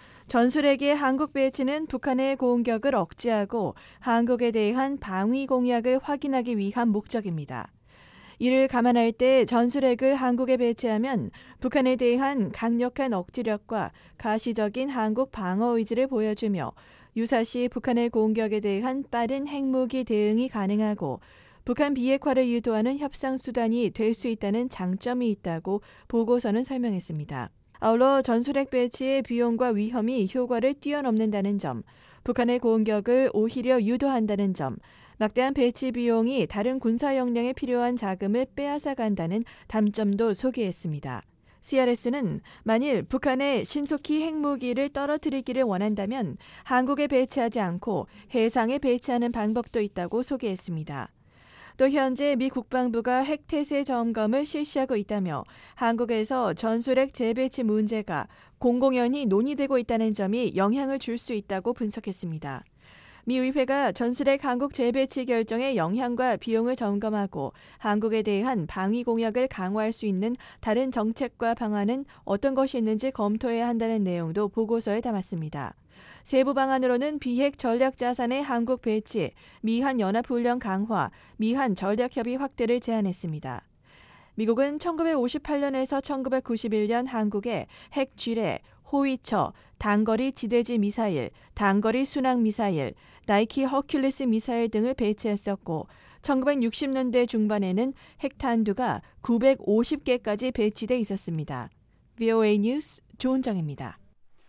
전술핵의 한국 배치는 북한의 공격을 억제하고 한국에 대한 방위 공약을 확인하기 위한 목적입니다. 이를 감안할 때 전술핵을 한국에 배치하면 북한에 대한 강력한 억지력과 가시적인 한국 방어 의지를 보여주며 유사시 북한의 공격에 대한 빠른 핵무기 대응이 가능하고 북한 비핵화를 유도하는 협상 수단이 될 수 있다는 장점이 있다고 보고서는 설명했습니다. 아울러 전술핵 배치의 비용과 위험이 효과를 뛰어넘는다는 점, 북한의 공격을 오히려 유도한다는 점, 막대한 배치 비용이 다른 군사 역량에 필요한 자금을 빼앗아 간다는 단점도 소개했습니다. CRS는 만일 북한에 신속히 핵무기를 떨어뜨리기를 원한다면 한국에 배치하지 않고 해상에 배치하는 방법도 있다고 소개했습니다. 또 현재 미 국방부가 핵태세 점검을 실시하고 있다며 한국에서 전술핵 재배치 문제가 공공연히 논의되고 있다는 점이 영향을 줄 수 있다고 분석했습니다. 미 의회가 전술핵 한국 재배치 결정의 영향과 비용을 점검하고 한국에 대한 방위 공약을 강화할 수 있는 다른 정책과 방안은 어떤 것이 있는지 검토해야 한다는 내용도 보고서에 담았습니다. 세부 방안으로는 비핵 전략 자산의 한국 배치, 미한 연합훈련 강화, 미한 전략협의 확대를 제안했습니다. 미국은 1958년에서 1991년 한국에 핵 지뢰, 호위처, 단거리 지대지 미사일, 단거리 순항 미사일, 나이키 허큘리스 미사일 등을 배치했었고 1960년대 중반에는 핵탄두가 950개까지 배치돼 있었습니다. VOA 뉴스 조은정입니다.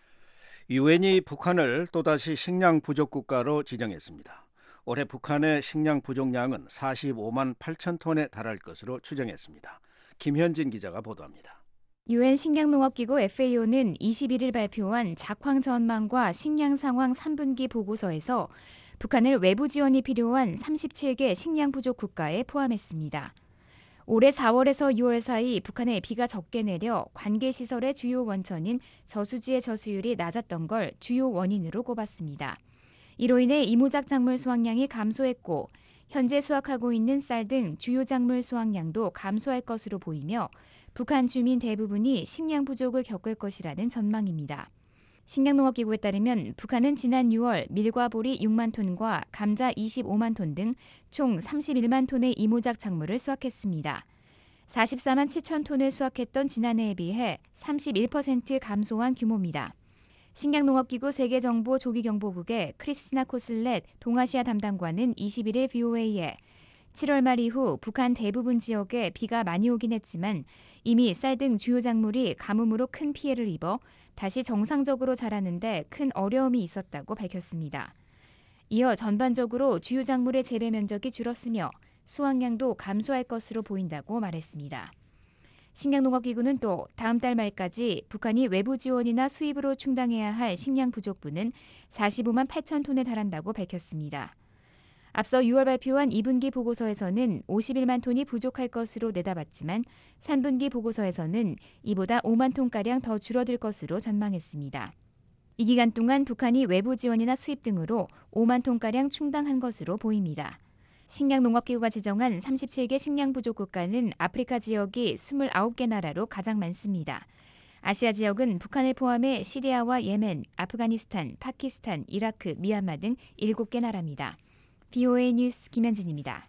유엔이 북한을 또다시 식량 부족 국가로 지정했습니다. 올해 북한의 식량 부족량은 45만 8천 톤에 달할 것으로 추정했습니다. 김현진 기자가 보도합니다. 유엔 식량농업기구 FAO는 21일 발표한 작황 전망과 식량 상황 3분기 보고서에서 북한을 외부 지원이 필요한 37개 식량 부족 국가에 포함했습니다. 올해 4월에서 6월 사이 북한에 비가 적게 내려 관계시설의 주요 원천인 저수지의 저수율이 낮았던 걸 주요 원인으로 꼽았습니다. 이로 인해 이모작 작물 수확량이 감소했고 현재 수확하고 있는 쌀 등 주요 작물 수확량도 감소할 것으로 보이며 북한 주민 대부분이 식량 부족을 겪을 것이라는 전망입니다. 식량농업기구에 따르면 북한은 지난 6월 밀과 보리 6만 톤과 감자 25만 톤 등 총 31만 톤의 이모작 작물을 수확했습니다. 44만 7천 톤을 수확했던 지난해에 비해 31% 감소한 규모입니다. 식량농업기구 세계정보조기경보국의 크리스티나 코슬렛 동아시아 담당관은 21일 VOA에 7월 말 이후 북한 대부분 지역에 비가 많이 오긴 했지만 이미 쌀 등 주요 작물이 가뭄으로 큰 피해를 입어 다시 정상적으로 자라는데 큰 어려움이 있었다고 밝혔습니다. 이어 전반적으로 주요 작물의 재배 면적이 줄었으며 수확량도 감소할 것으로 보인다고 말했습니다. 식량농업기구는 또 다음 달 말까지 북한이 외부 지원이나 수입으로 충당해야 할 식량 부족분은 45만 8천 톤에 달한다고 밝혔습니다. 앞서 6월 발표한 2분기 보고서에서는 51만 톤이 부족할 것으로 내다봤지만 3분기 보고서에서는 이보다 5만 톤가량 더 줄어들 것으로 전망했습니다. 이 기간 동안 북한이 외부 지원이나 수입 등으로 5만 톤가량 충당한 것으로 보입니다. 식량농업기구가 지정한 37개 식량 부족 국가는 아프리카 지역이 29개 나라로 가장 많습니다. 아시아 지역은 북한을 포함해 시리아와 예멘, 아프가니스탄, 파키스탄, 이라크, 미얀마 등 7개 나라입니다. VOA 뉴스 김현진입니다.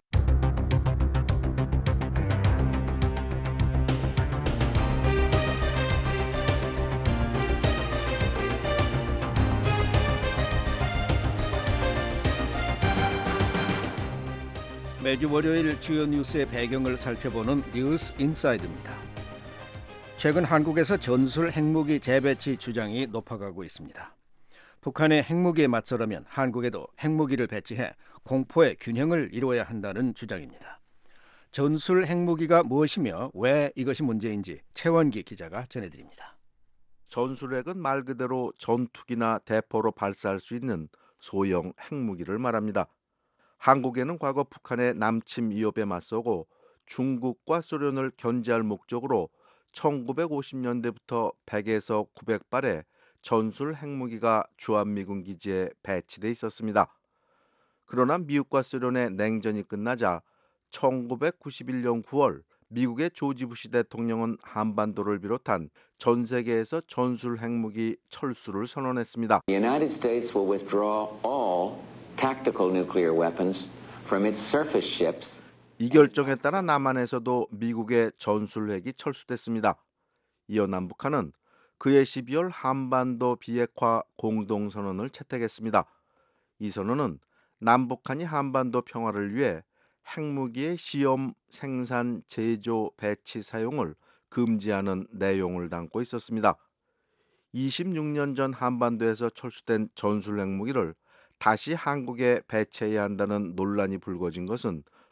매주 월요일 주요 뉴스의 배경을 살펴보는 뉴스 인사이드입니다. 최근 한국에서 전술 핵무기 재배치 주장이 높아가고 있습니다. 북한의 핵무기에 맞서려면 한국에도 핵무기를 배치해 공포의 균형을 이루어야 한다는 주장입니다. 전술 핵무기가 무엇이며 왜 이것이 문제인지 최원기 기자가 전해드립니다. 전술핵은 말 그대로 전투기나 대포로 발사할 수 있는 소형 핵무기를 말합니다. 한국에는 과거 북한의 남침 위협에 맞서고 중국과 소련을 견제할 목적으로 1950년대부터 100에서 900발의 전술 핵무기가 주한미군 기지에 배치돼 있었습니다. 그러나 미국과 소련의 냉전이 끝나자 1991년 9월 미국의 조지 부시 대통령은 한반도를 비롯한 전 세계에서 전술 핵무기 철수를 선언했습니다. The United States will withdraw all tactical nuclear weapons from its surface ships. 이 결정에 따라 남한에서도 미국의 전술핵이 철수됐습니다. 이어 남북한은 그해 12월 한반도 비핵화 공동선언을 채택했습니다. 이 선언은 남북한이 한반도 평화를 위해 핵무기의 시험, 생산, 제조, 배치, 사용을 금지하는 내용을 담고 있었습니다. 26년 전 한반도에서 철수된 전술 핵무기를 다시 한국에 배치해야 한다는 논란이 불거진 것은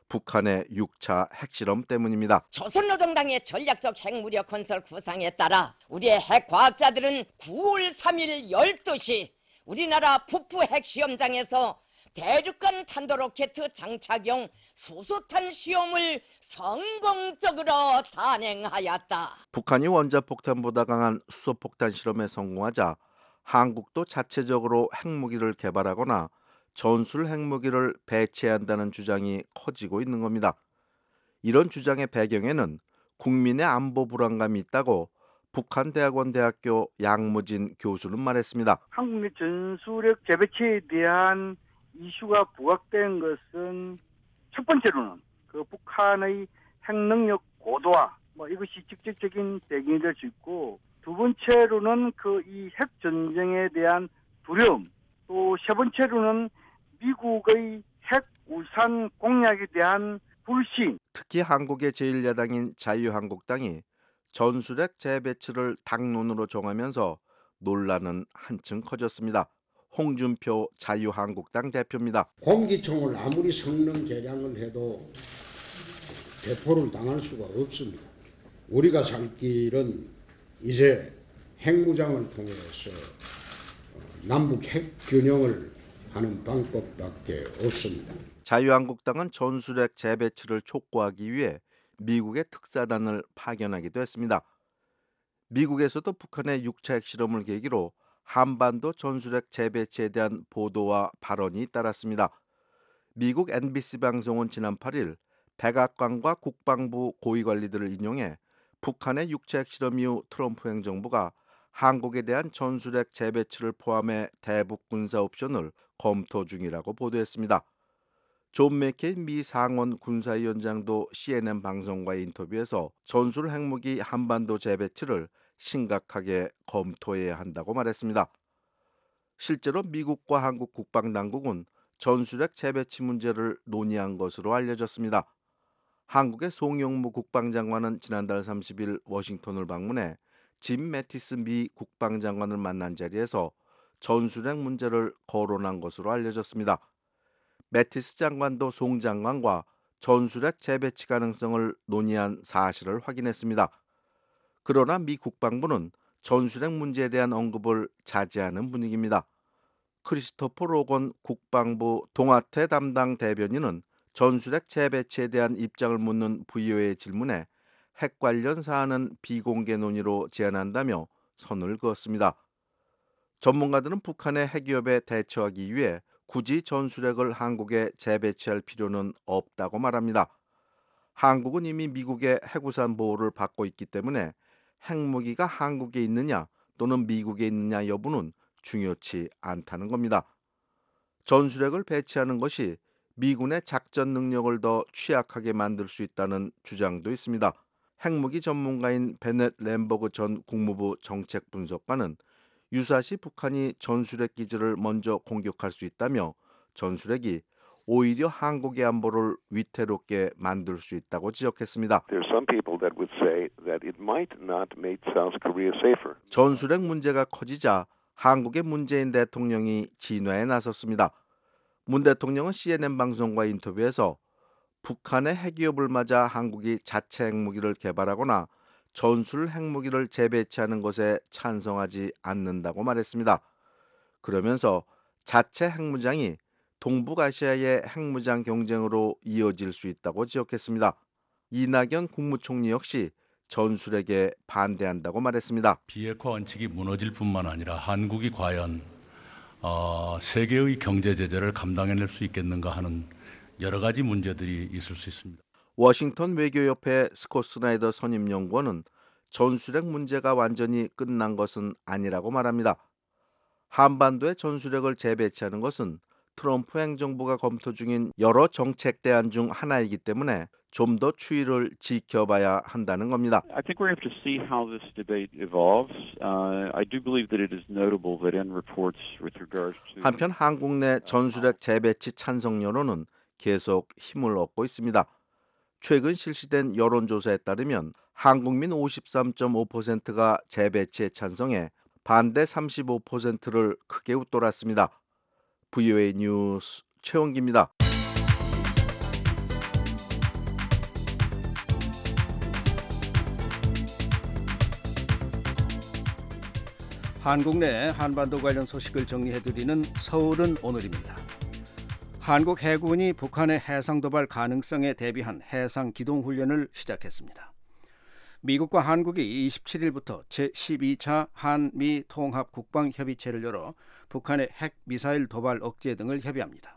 북한의 6차 핵실험 때문입니다. 조선노동당의 전략적 핵무력 건설 구상에 따라 우리의 핵과학자들은 9월 3일 12시 우리나라 북부 핵시험장에서 대륙간 탄도로켓 장착용 수소탄 시험을 성공적으로 단행하였다. 북한이 원자폭탄보다 강한 수소폭탄 실험에 성공하자 한국도 자체적으로 핵무기를 개발하거나 전술 핵무기를 배치해야 한다는 주장이 커지고 있는 겁니다. 이런 주장의 배경에는 국민의 안보 불안감이 있다고 북한대학원 대학교 양무진 교수는 말했습니다. 한국 내 전술핵 재배치에 대한 이슈가 부각된 것은 첫 번째로는 그 북한의 핵능력 고도화 이것이 직접적인 배경이 될 수 있고, 두 번째로는 그 이 핵전쟁에 대한 두려움, 또 세 번째로는 미국의 핵 우산 공약에 대한 불신. 특히 한국의 제1야당인 자유한국당이 전술핵 재배치를 당론으로 정하면서 논란은 한층 커졌습니다. 홍준표 자유한국당 대표입니다. 공기총을 아무리 성능 개량을 해도 대포를 당할 수가 없습니다. 우리가 살 길은 이제 핵무장을 통해서 남북 핵 균형을 하는 방법밖에 없습니다. 자유한국당은 전술핵 재배치를 촉구하기 위해 미국의 특사단을 파견하기도 했습니다. 미국에서도 북한의 6차 핵실험을 계기로 한반도 전술핵 재배치에 대한 보도와 발언이 잇따랐습니다. 미국 NBC 방송은 지난 8일 백악관과 국방부 고위관리들을 인용해 북한의 6차 핵실험 이후 트럼프 행정부가 한국에 대한 전술핵 재배치를 포함해 대북 군사 옵션을 검토 중이라고 보도했습니다. 존 맥케인 미 상원 군사위원장도 CNN 방송과의 인터뷰에서 전술 핵무기 한반도 재배치를 심각하게 검토해야 한다고 말했습니다. 실제로 미국과 한국 국방당국은 전술핵 재배치 문제를 논의한 것으로 알려졌습니다. 한국의 송영무 국방장관은 지난달 30일 워싱턴을 방문해 짐 매티스 미 국방장관을 만난 자리에서 전술핵 문제를 거론한 것으로 알려졌습니다. 매티스 장관도 송 장관과 전술핵 재배치 가능성을 논의한 사실을 확인했습니다. 그러나 미 국방부는 전술핵 문제에 대한 언급을 자제하는 분위기입니다. 크리스토퍼 로건 국방부 동아태 담당 대변인은 전술핵 재배치에 대한 입장을 묻는 VOA의 질문에 핵 관련 사안은 비공개 논의로 제한한다며 선을 그었습니다. 전문가들은 북한의 핵위협에 대처하기 위해 굳이 전술핵을 한국에 재배치할 필요는 없다고 말합니다. 한국은 이미 미국의 핵우산 보호를 받고 있기 때문에 핵무기가 한국에 있느냐 또는 미국에 있느냐 여부는 중요치 않다는 겁니다. 전술핵을 배치하는 것이 미군의 작전 능력을 더 취약하게 만들 수 있다는 주장도 있습니다. 핵무기 전문가인 베넷 램버그 전 국무부 정책분석관은 유사시 북한이 전술핵 기지를 먼저 공격할 수 있다며 전술핵이 오히려 한국의 안보를 위태롭게 만들 수 있다고 지적했습니다. 전술핵 문제가 커지자 한국의 문재인 대통령이 진화에 나섰습니다. 문 대통령은 CNN 방송과의 인터뷰에서 북한의 핵위협을 맞아 한국이 자체 핵무기를 개발하거나 전술 핵무기를 재배치하는 것에 찬성하지 않는다고 말했습니다. 그러면서 자체 핵무장이 동북아시아의 핵무장 경쟁으로 이어질 수 있다고 지적했습니다. 이낙연 국무총리 역시 전술핵에 반대한다고 말했습니다. 비핵화 원칙이 무너질 뿐만 아니라 한국이 과연 세계의 경제 제재를 감당해낼 수 있겠는가 하는 여러 가지 문제들이 있을 수 있습니다. 워싱턴 외교협회 스콧 스나이더 선임연구원은 전술핵 문제가 완전히 끝난 것은 아니라고 말합니다. 한반도의 전술핵을 재배치하는 것은 트럼프 행정부가 검토 중인 여러 정책 대안 중 하나이기 때문에 좀 더 추이를 지켜봐야 한다는 겁니다. I think we're going to have to see how this debate evolves. I do believe that it is notable that in reports with regards to 한편 한국 내 전술핵 재배치 찬성 여론은 계속 힘을 얻고 있습니다. 최근 실시된 여론조사에 따르면 한국민 53.5%가 재배치에 찬성해 반대 35%를 크게 웃돌았습니다. VOA 뉴스 최원기입니다. 한국 내 한반도 관련 소식을 정리해드리는 서울은 오늘입니다. 한국 해군이 북한의 해상 도발 가능성에 대비한 해상 기동 훈련을 시작했습니다. 미국과 한국이 27일부터 제12차 한미 통합 국방협의체를 열어 북한의 핵 미사일 도발 억제 등을 협의합니다.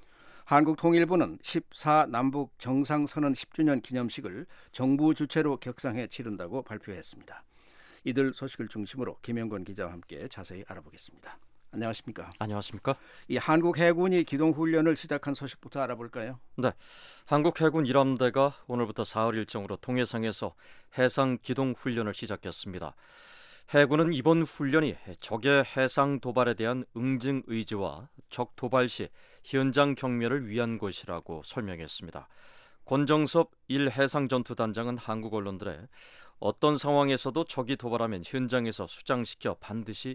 한국통일부는 14 남북 정상선언 10주년 기념식을 정부 주최로 격상해 치른다고 발표했습니다. 이들 소식을 중심으로 김영건 기자와 함께 자세히 알아보겠습니다. 안녕하십니까? 안녕하십니까? 이 한국 해군이 기동 훈련을 시작한 소식부터 알아볼까요? 네, 한국 해군 1함대가 오늘부터 사흘 일정으로 동해상에서 해상 기동 훈련을 시작했습니다. 해군은 이번 훈련이 적의 해상 도발에 대한 응징 의지와 적 도발 시 현장 경멸을 위한 것이라고 설명했습니다. 권정섭 1해상전투단장은 한국 언론들에 어떤 상황에서도 적이 도발하면 현장에서 수장시켜 반드시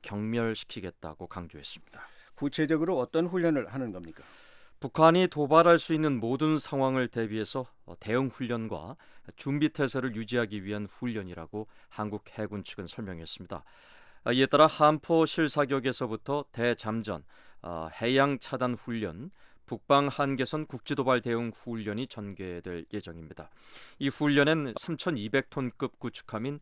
경멸시키겠다고 강조했습니다. 구체적으로 어떤 훈련을 하는 겁니까? 북한이 도발할 수 있는 모든 상황을 대비해서 대응 훈련과 준비 태세를 유지하기 위한 훈련이라고 한국 해군 측은 설명했습니다. 이에 따라 한포 실사격에서부터 대잠전, 해양 차단 훈련, 북방 한계선 국지도발 대응 훈련이 전개될 예정입니다. 이 훈련엔 3,200톤급 구축함인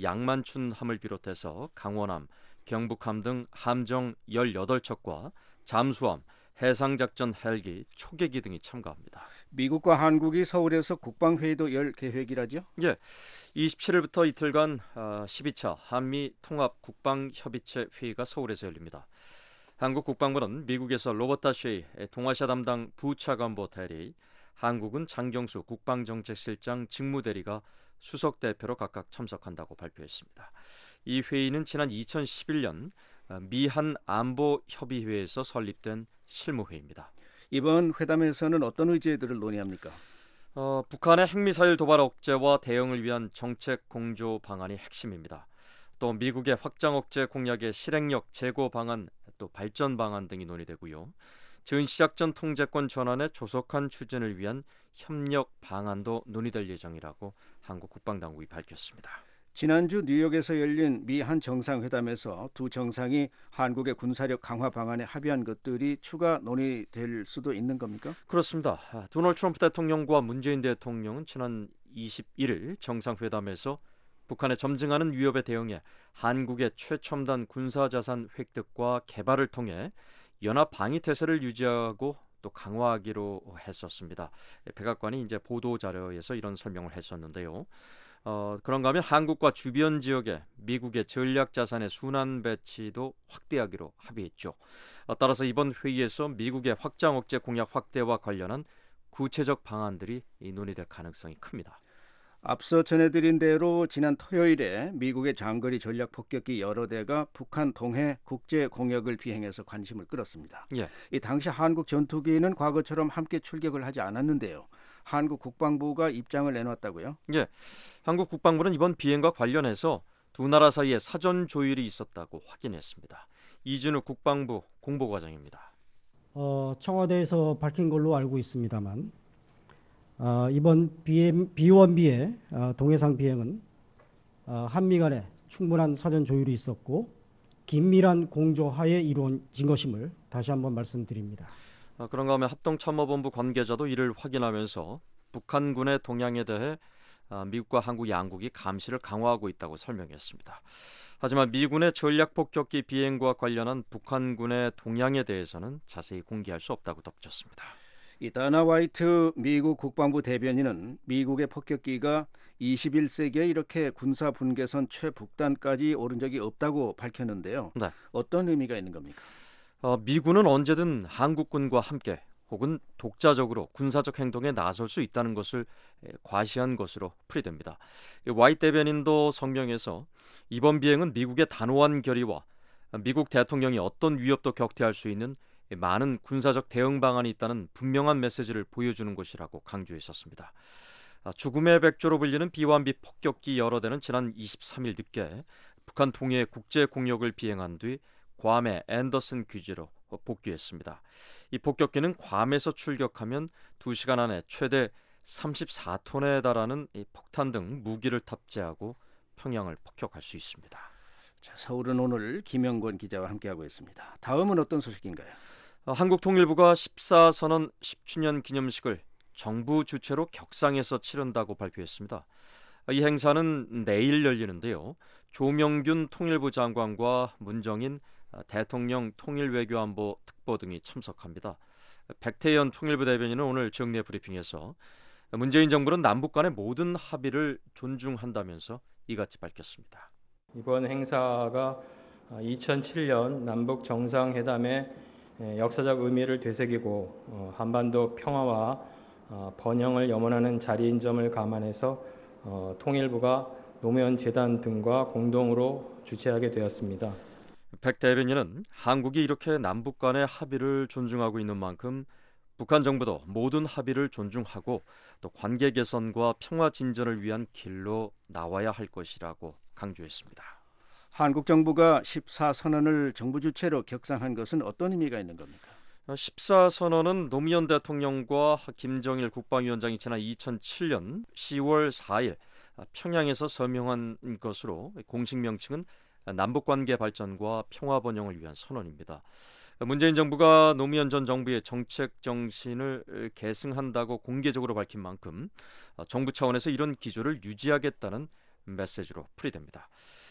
양만춘함을 비롯해서 강원함, 경북함 등 함정 18척과 잠수함, 해상작전 헬기, 초계기 등이 참가합니다. 미국과 한국이 서울에서 국방회의도 열 계획이라죠? 예, 27일부터 이틀간 12차 한미 통합 국방협의체 회의가 서울에서 열립니다. 한국 국방부는 미국에서 로버타 쉐이 동아시아 담당 부차관보 대리, 한국은 장경수 국방정책실장 직무대리가 수석 대표로 각각 참석한다고 발표했습니다. 이 회의는 지난 2011년 미한 안보협의회에서 설립된 실무회의입니다. 이번 회담에서는 어떤 의제들을 논의합니까? 북한의 핵미사일 도발 억제와 대응을 위한 정책 공조 방안이 핵심입니다. 또 미국의 확장 억제 공약의 실행력 제고 방안, 또 발전 방안 등이 논의되고요. 전시작전 통제권 전환의 조속한 추진을 위한 협력 방안도 논의될 예정이라고 한국 국방당국이 밝혔습니다. 지난주 뉴욕에서 열린 미한 정상회담에서 두 정상이 한국의 군사력 강화 방안에 합의한 것들이 추가 논의될 수도 있는 겁니까? 그렇습니다. 도널드 트럼프 대통령과 문재인 대통령은 지난 21일 정상회담에서 북한의 점증하는 위협에 대응해 한국의 최첨단 군사자산 획득과 개발을 통해 연합 방위 태세를 유지하고 또 강화하기로 했었습니다. 백악관이 이제 보도 자료에서 이런 설명을 했었는데요. 그런가 하면 한국과 주변 지역에 미국의 전략 자산의 순환 배치도 확대하기로 합의했죠. 따라서 이번 회의에서 미국의 확장 억제 공약 확대와 관련한 구체적 방안들이 논의될 가능성이 큽니다. 앞서 전해드린 대로 지난 토요일에 미국의 장거리 전략 폭격기 여러 대가 북한 동해 국제 공역을 비행해서 관심을 끌었습니다. 예. 이 당시 한국 전투기는 과거처럼 함께 출격을 하지 않았는데요. 한국 국방부가 입장을 내놨다고요? 예, 한국 국방부는 이번 비행과 관련해서 두 나라 사이에 사전 조율이 있었다고 확인했습니다. 이진우 국방부 공보과장입니다. 청와대에서 밝힌 걸로 알고 있습니다만 이번 B1B의 동해상 비행은 한미 간에 충분한 사전 조율이 있었고 긴밀한 공조하에 이루어진 것임을 다시 한번 말씀드립니다. 그런가 하면 합동참모본부 관계자도 이를 확인하면서 북한군의 동향에 대해 미국과 한국 양국이 감시를 강화하고 있다고 설명했습니다. 하지만 미군의 전략폭격기 비행과 관련한 북한군의 동향에 대해서는 자세히 공개할 수 없다고 덧붙였습니다. 이 다나 화이트 미국 국방부 대변인은 미국의 폭격기가 21세기에 이렇게 군사 분계선 최북단까지 오른 적이 없다고 밝혔는데요. 네. 어떤 의미가 있는 겁니까? 미군은 언제든 한국군과 함께 혹은 독자적으로 군사적 행동에 나설 수 있다는 것을 과시한 것으로 풀이됩니다. 화이트 대변인도 성명에서 이번 비행은 미국의 단호한 결의와 미국 대통령이 어떤 위협도 격퇴할 수 있는 많은 군사적 대응 방안이 있다는 분명한 메시지를 보여주는 것이라고 강조했었습니다. 죽음의 백조로 불리는 B1B 폭격기 여러 대는 지난 23일 늦게 북한 동해 국제 공역을 비행한 뒤 괌의 앤더슨 기지로 복귀했습니다. 이 폭격기는 괌에서 출격하면 2시간 안에 최대 34톤에 달하는 이 폭탄 등 무기를 탑재하고 평양을 폭격할 수 있습니다. 자, 서울은 오늘 김영권 기자와 함께하고 있습니다. 다음은 어떤 소식인가요? 한국통일부가 14선언 10주년 기념식을 정부 주최로 격상해서 치른다고 발표했습니다. 이 행사는 내일 열리는데요. 조명균 통일부 장관과 문정인 대통령 통일외교안보 특보 등이 참석합니다. 백태현 통일부 대변인은 오늘 정례 브리핑에서 문재인 정부는 남북 간의 모든 합의를 존중한다면서 이같이 밝혔습니다. 이번 행사가 2007년 남북 정상회담의 역사적 의미를 되새기고 한반도 평화와 번영을 염원하는 자리인 점을 감안해서 통일부가 노무현 재단 등과 공동으로 주최하게 되었습니다. 백 대변인은 한국이 이렇게 남북 간의 합의를 존중하고 있는 만큼 북한 정부도 모든 합의를 존중하고 또 관계 개선과 평화 진전을 위한 길로 나와야 할 것이라고 강조했습니다. 한국 정부가 14선언을 정부 주최로 격상한 것은 어떤 의미가 있는 겁니까? 14선언은 노무현 대통령과 김정일 국방위원장이 지난 2007년 10월 4일 평양에서 서명한 것으로 공식 명칭은 남북관계 발전과 평화 번영을 위한 선언입니다. 문재인 정부가 노무현 전 정부의 정책 정신을 계승한다고 공개적으로 밝힌 만큼 정부 차원에서 이런 기조를 유지하겠다는 메시지로 풀이됩니다.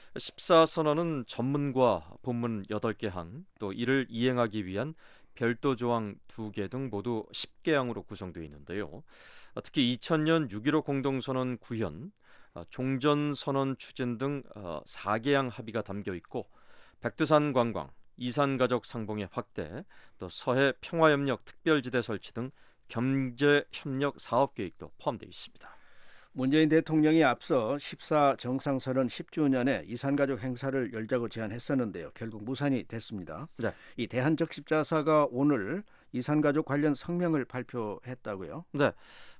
14선언은 전문과 본문 8개 항, 또 이를 이행하기 위한 별도 조항 2개 등 모두 10개 항으로 구성되어 있는데요. 특히 2000년 6.15 공동선언 구현, 종전선언 추진 등 4개항 합의가 담겨 있고 백두산 관광, 이산가족 상봉의 확대, 또 서해 평화협력 특별지대 설치 등 경제협력 사업계획도 포함되어 있습니다. 문재인 대통령이 앞서 14정상선언 10주년에 이산가족 행사를 열자고 제안했었는데요. 결국 무산이 됐습니다. 네. 이 대한적십자사가 오늘 이산가족 관련 성명을 발표했다고요? 네,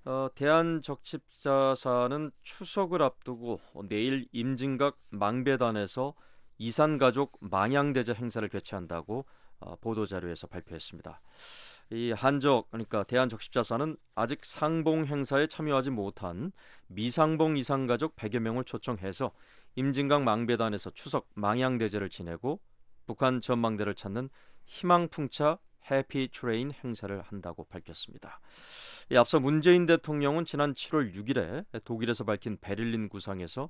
대한적십자사는 추석을 앞두고 내일 임진각 망배단에서 이산가족 망향대제 행사를 개최한다고 보도자료에서 발표했습니다. 이 한적, 그러니까 대한적십자사는 아직 상봉 행사에 참여하지 못한 미상봉 이산가족 100여 명을 초청해서 임진각 망배단에서 추석 망향대제를 지내고 북한 전망대를 찾는 희망풍차 해피 트레인 행사를 한다고 밝혔습니다. 앞서 문재인 대통령은 지난 7월 6일에 독일에서 밝힌 베를린 구상에서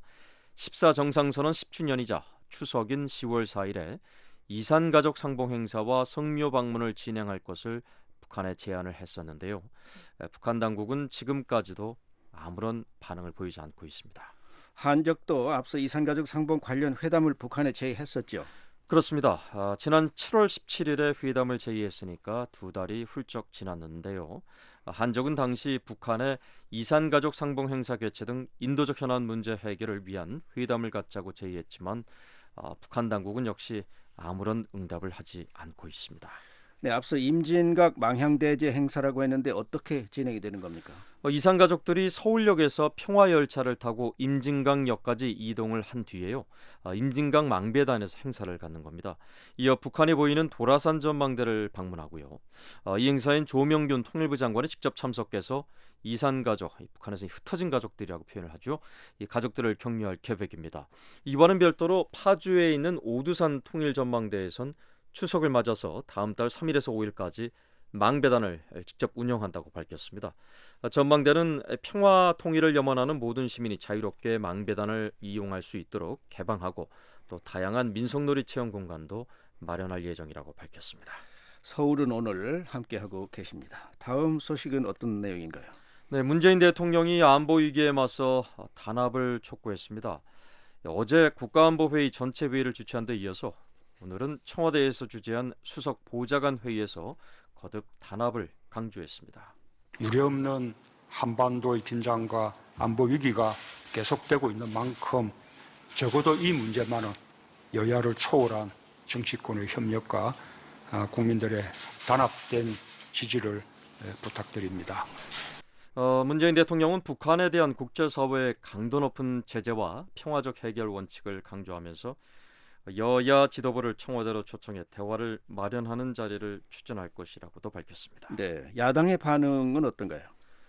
14정상선언 10주년이자 추석인 10월 4일에 이산가족 상봉 행사와 성묘 방문을 진행할 것을 북한에 제안을 했었는데요. 북한 당국은 지금까지도 아무런 반응을 보이지 않고 있습니다. 한적도 앞서 이산가족 상봉 관련 회담을 북한에 제의했었죠. 그렇습니다. 지난 7월 17일에 회담을 제의했으니까 2달이 훌쩍 지났는데요. 한적은 당시 북한에 이산가족 상봉 행사 개최 등 인도적 현안 문제 해결을 위한 회담을 갖자고 제의했지만 북한 당국은 역시 아무런 응답을 하지 않고 있습니다. 네, 앞서 임진각 망향대제 행사라고 했는데 어떻게 진행이 되는 겁니까? 이산가족들이 서울역에서 평화열차를 타고 임진강역까지 이동을 한 뒤에요. 임진강 망배단에서 행사를 갖는 겁니다. 이어 북한이 보이는 도라산 전망대를 방문하고요. 이 행사엔 조명균 통일부 장관이 직접 참석해서 이산가족, 북한에서 흩어진 가족들이라고 표현을 하죠. 이 가족들을 격려할 계획입니다. 이와는 별도로 파주에 있는 오두산 통일전망대에선 추석을 맞아서 다음 달 3일에서 5일까지 망배단을 직접 운영한다고 밝혔습니다. 전망대는 평화 통일을 염원하는 모든 시민이 자유롭게 망배단을 이용할 수 있도록 개방하고 또 다양한 민속놀이 체험 공간도 마련할 예정이라고 밝혔습니다. 서울은 오늘 함께하고 계십니다. 다음 소식은 어떤 내용인가요? 네, 문재인 대통령이 안보 위기에 맞서 단합을 촉구했습니다. 어제 국가안보회의 전체 회의를 주최한 데 이어서 오늘은 청와대에서 주재한 수석 보좌관 회의에서 거듭 단합을 강조했습니다. 유례없는 한반도의 긴장과 안보 위기가 계속되고 있는 만큼 적어도 이 문제만은 여야를 초월한 정치권의 협력과 국민들의 단합된 지지를 부탁드립니다. 문재인 대통령은 북한에 대한 국제사회의 강도 높은 제재와 평화적 해결 원칙을 강조하면서 여야 지도부를 청와대로 초청해 대화를 마련하는 자리를 추진할 것이라고도 밝혔습니다. 네, 야당의 반응은 어떤가요?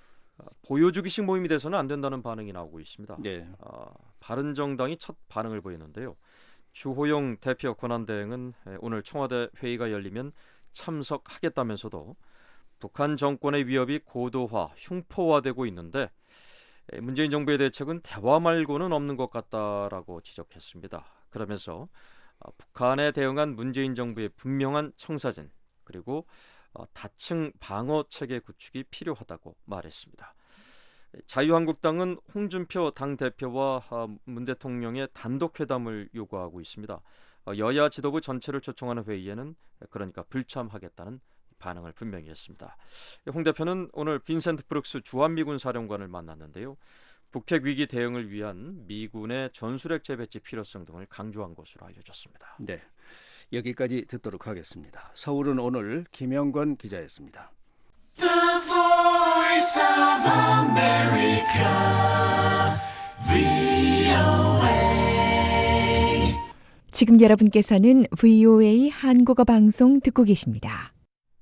보여주기식 모임이 돼서는 안 된다는 반응이 나오고 있습니다. 네. 바른정당이 첫 반응을 보였는데요. 주호영 대표 권한대행은 오늘 청와대 회의가 열리면 참석하겠다면서도 북한 정권의 위협이 고도화, 흉포화되고 있는데 문재인 정부의 대책은 대화 말고는 없는 것 같다라고 지적했습니다. 그러면서 북한에 대응한 문재인 정부의 분명한 청사진 그리고 다층 방어 체계 구축이 필요하다고 말했습니다. 자유한국당은 홍준표 당대표와 문 대통령의 단독 회담을 요구하고 있습니다. 여야 지도부 전체를 초청하는 회의에는 그러니까 불참하겠다는 반응을 분명히 했습니다. 홍 대표는 오늘 빈센트 브룩스 주한미군 사령관을 만났는데요. 북핵 위기 대응을 위한 미군의 전술핵 재배치 필요성 등을 강조한 것으로 알려졌습니다. 네, 여기까지 듣도록 하겠습니다. 서울은 오늘 김영권 기자였습니다. The Voice of America, VOA. 지금 여러분께서는 VOA 한국어 방송 듣고 계십니다.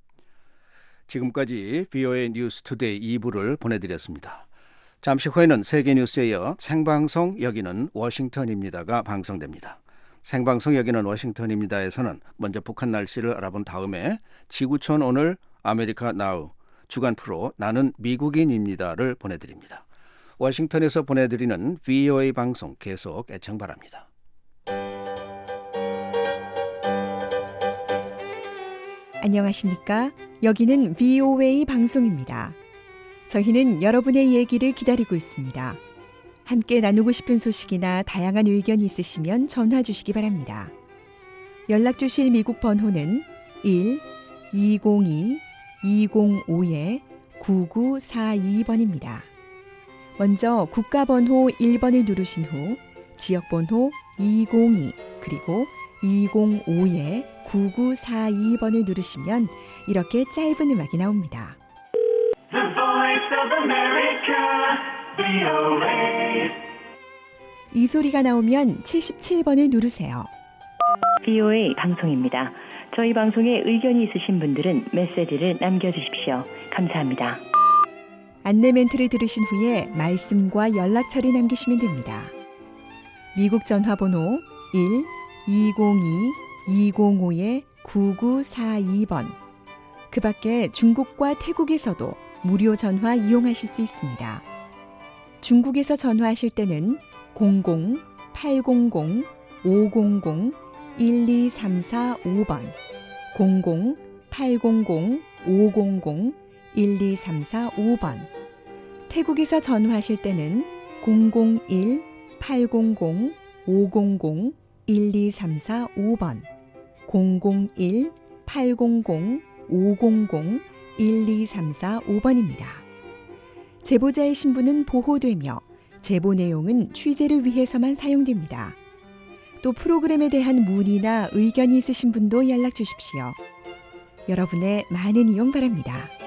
지금까지 VOA 뉴스 투데이 2부를 보내드렸습니다. 잠시 후에는 세계 뉴스에 이어 생방송 여기는 워싱턴입니다가 방송됩니다. 생방송 여기는 워싱턴입니다에서는 먼저 북한 날씨를 알아본 다음에 지구촌 오늘 아메리카 나우 주간 프로 나는 미국인입니다를 보내드립니다. 워싱턴에서 보내드리는 VOA 방송 계속 애청 바랍니다. 안녕하십니까? 여기는 VOA 방송입니다. 저희는 여러분의 얘기를 기다리고 있습니다. 함께 나누고 싶은 소식이나 다양한 의견이 있으시면 전화 주시기 바랍니다. 연락 주실 미국 번호는 1-202-205-9942번입니다. 먼저 국가번호 1번을 누르신 후 지역번호 202 그리고 205-9942번을 누르시면 이렇게 짧은 음악이 나옵니다. The Voice of America, VOA. 이 소리가 나오면 77번을 누르세요. VOA 방송입니다. 저희 방송에 의견이 있으신 분들은 메시지를 남겨주십시오. 감사합니다. 안내 멘트를 들으신 후에 말씀과 연락처를 남기시면 됩니다. 미국 전화번호 1-202-205-9942번. 그 밖에 중국과 태국에서도 무료 전화 이용하실 수 있습니다. 중국에서 전화하실 때는 00-800-500-12345번 00-800-500-12345번 태국에서 전화하실 때는 001-800-500-12345번 001-800-500-12345번입니다. 제보자의 신분은 보호되며 제보 내용은 취재를 위해서만 사용됩니다. 또 프로그램에 대한 문의나 의견이 있으신 분도 연락 주십시오. 여러분의 많은 이용 바랍니다.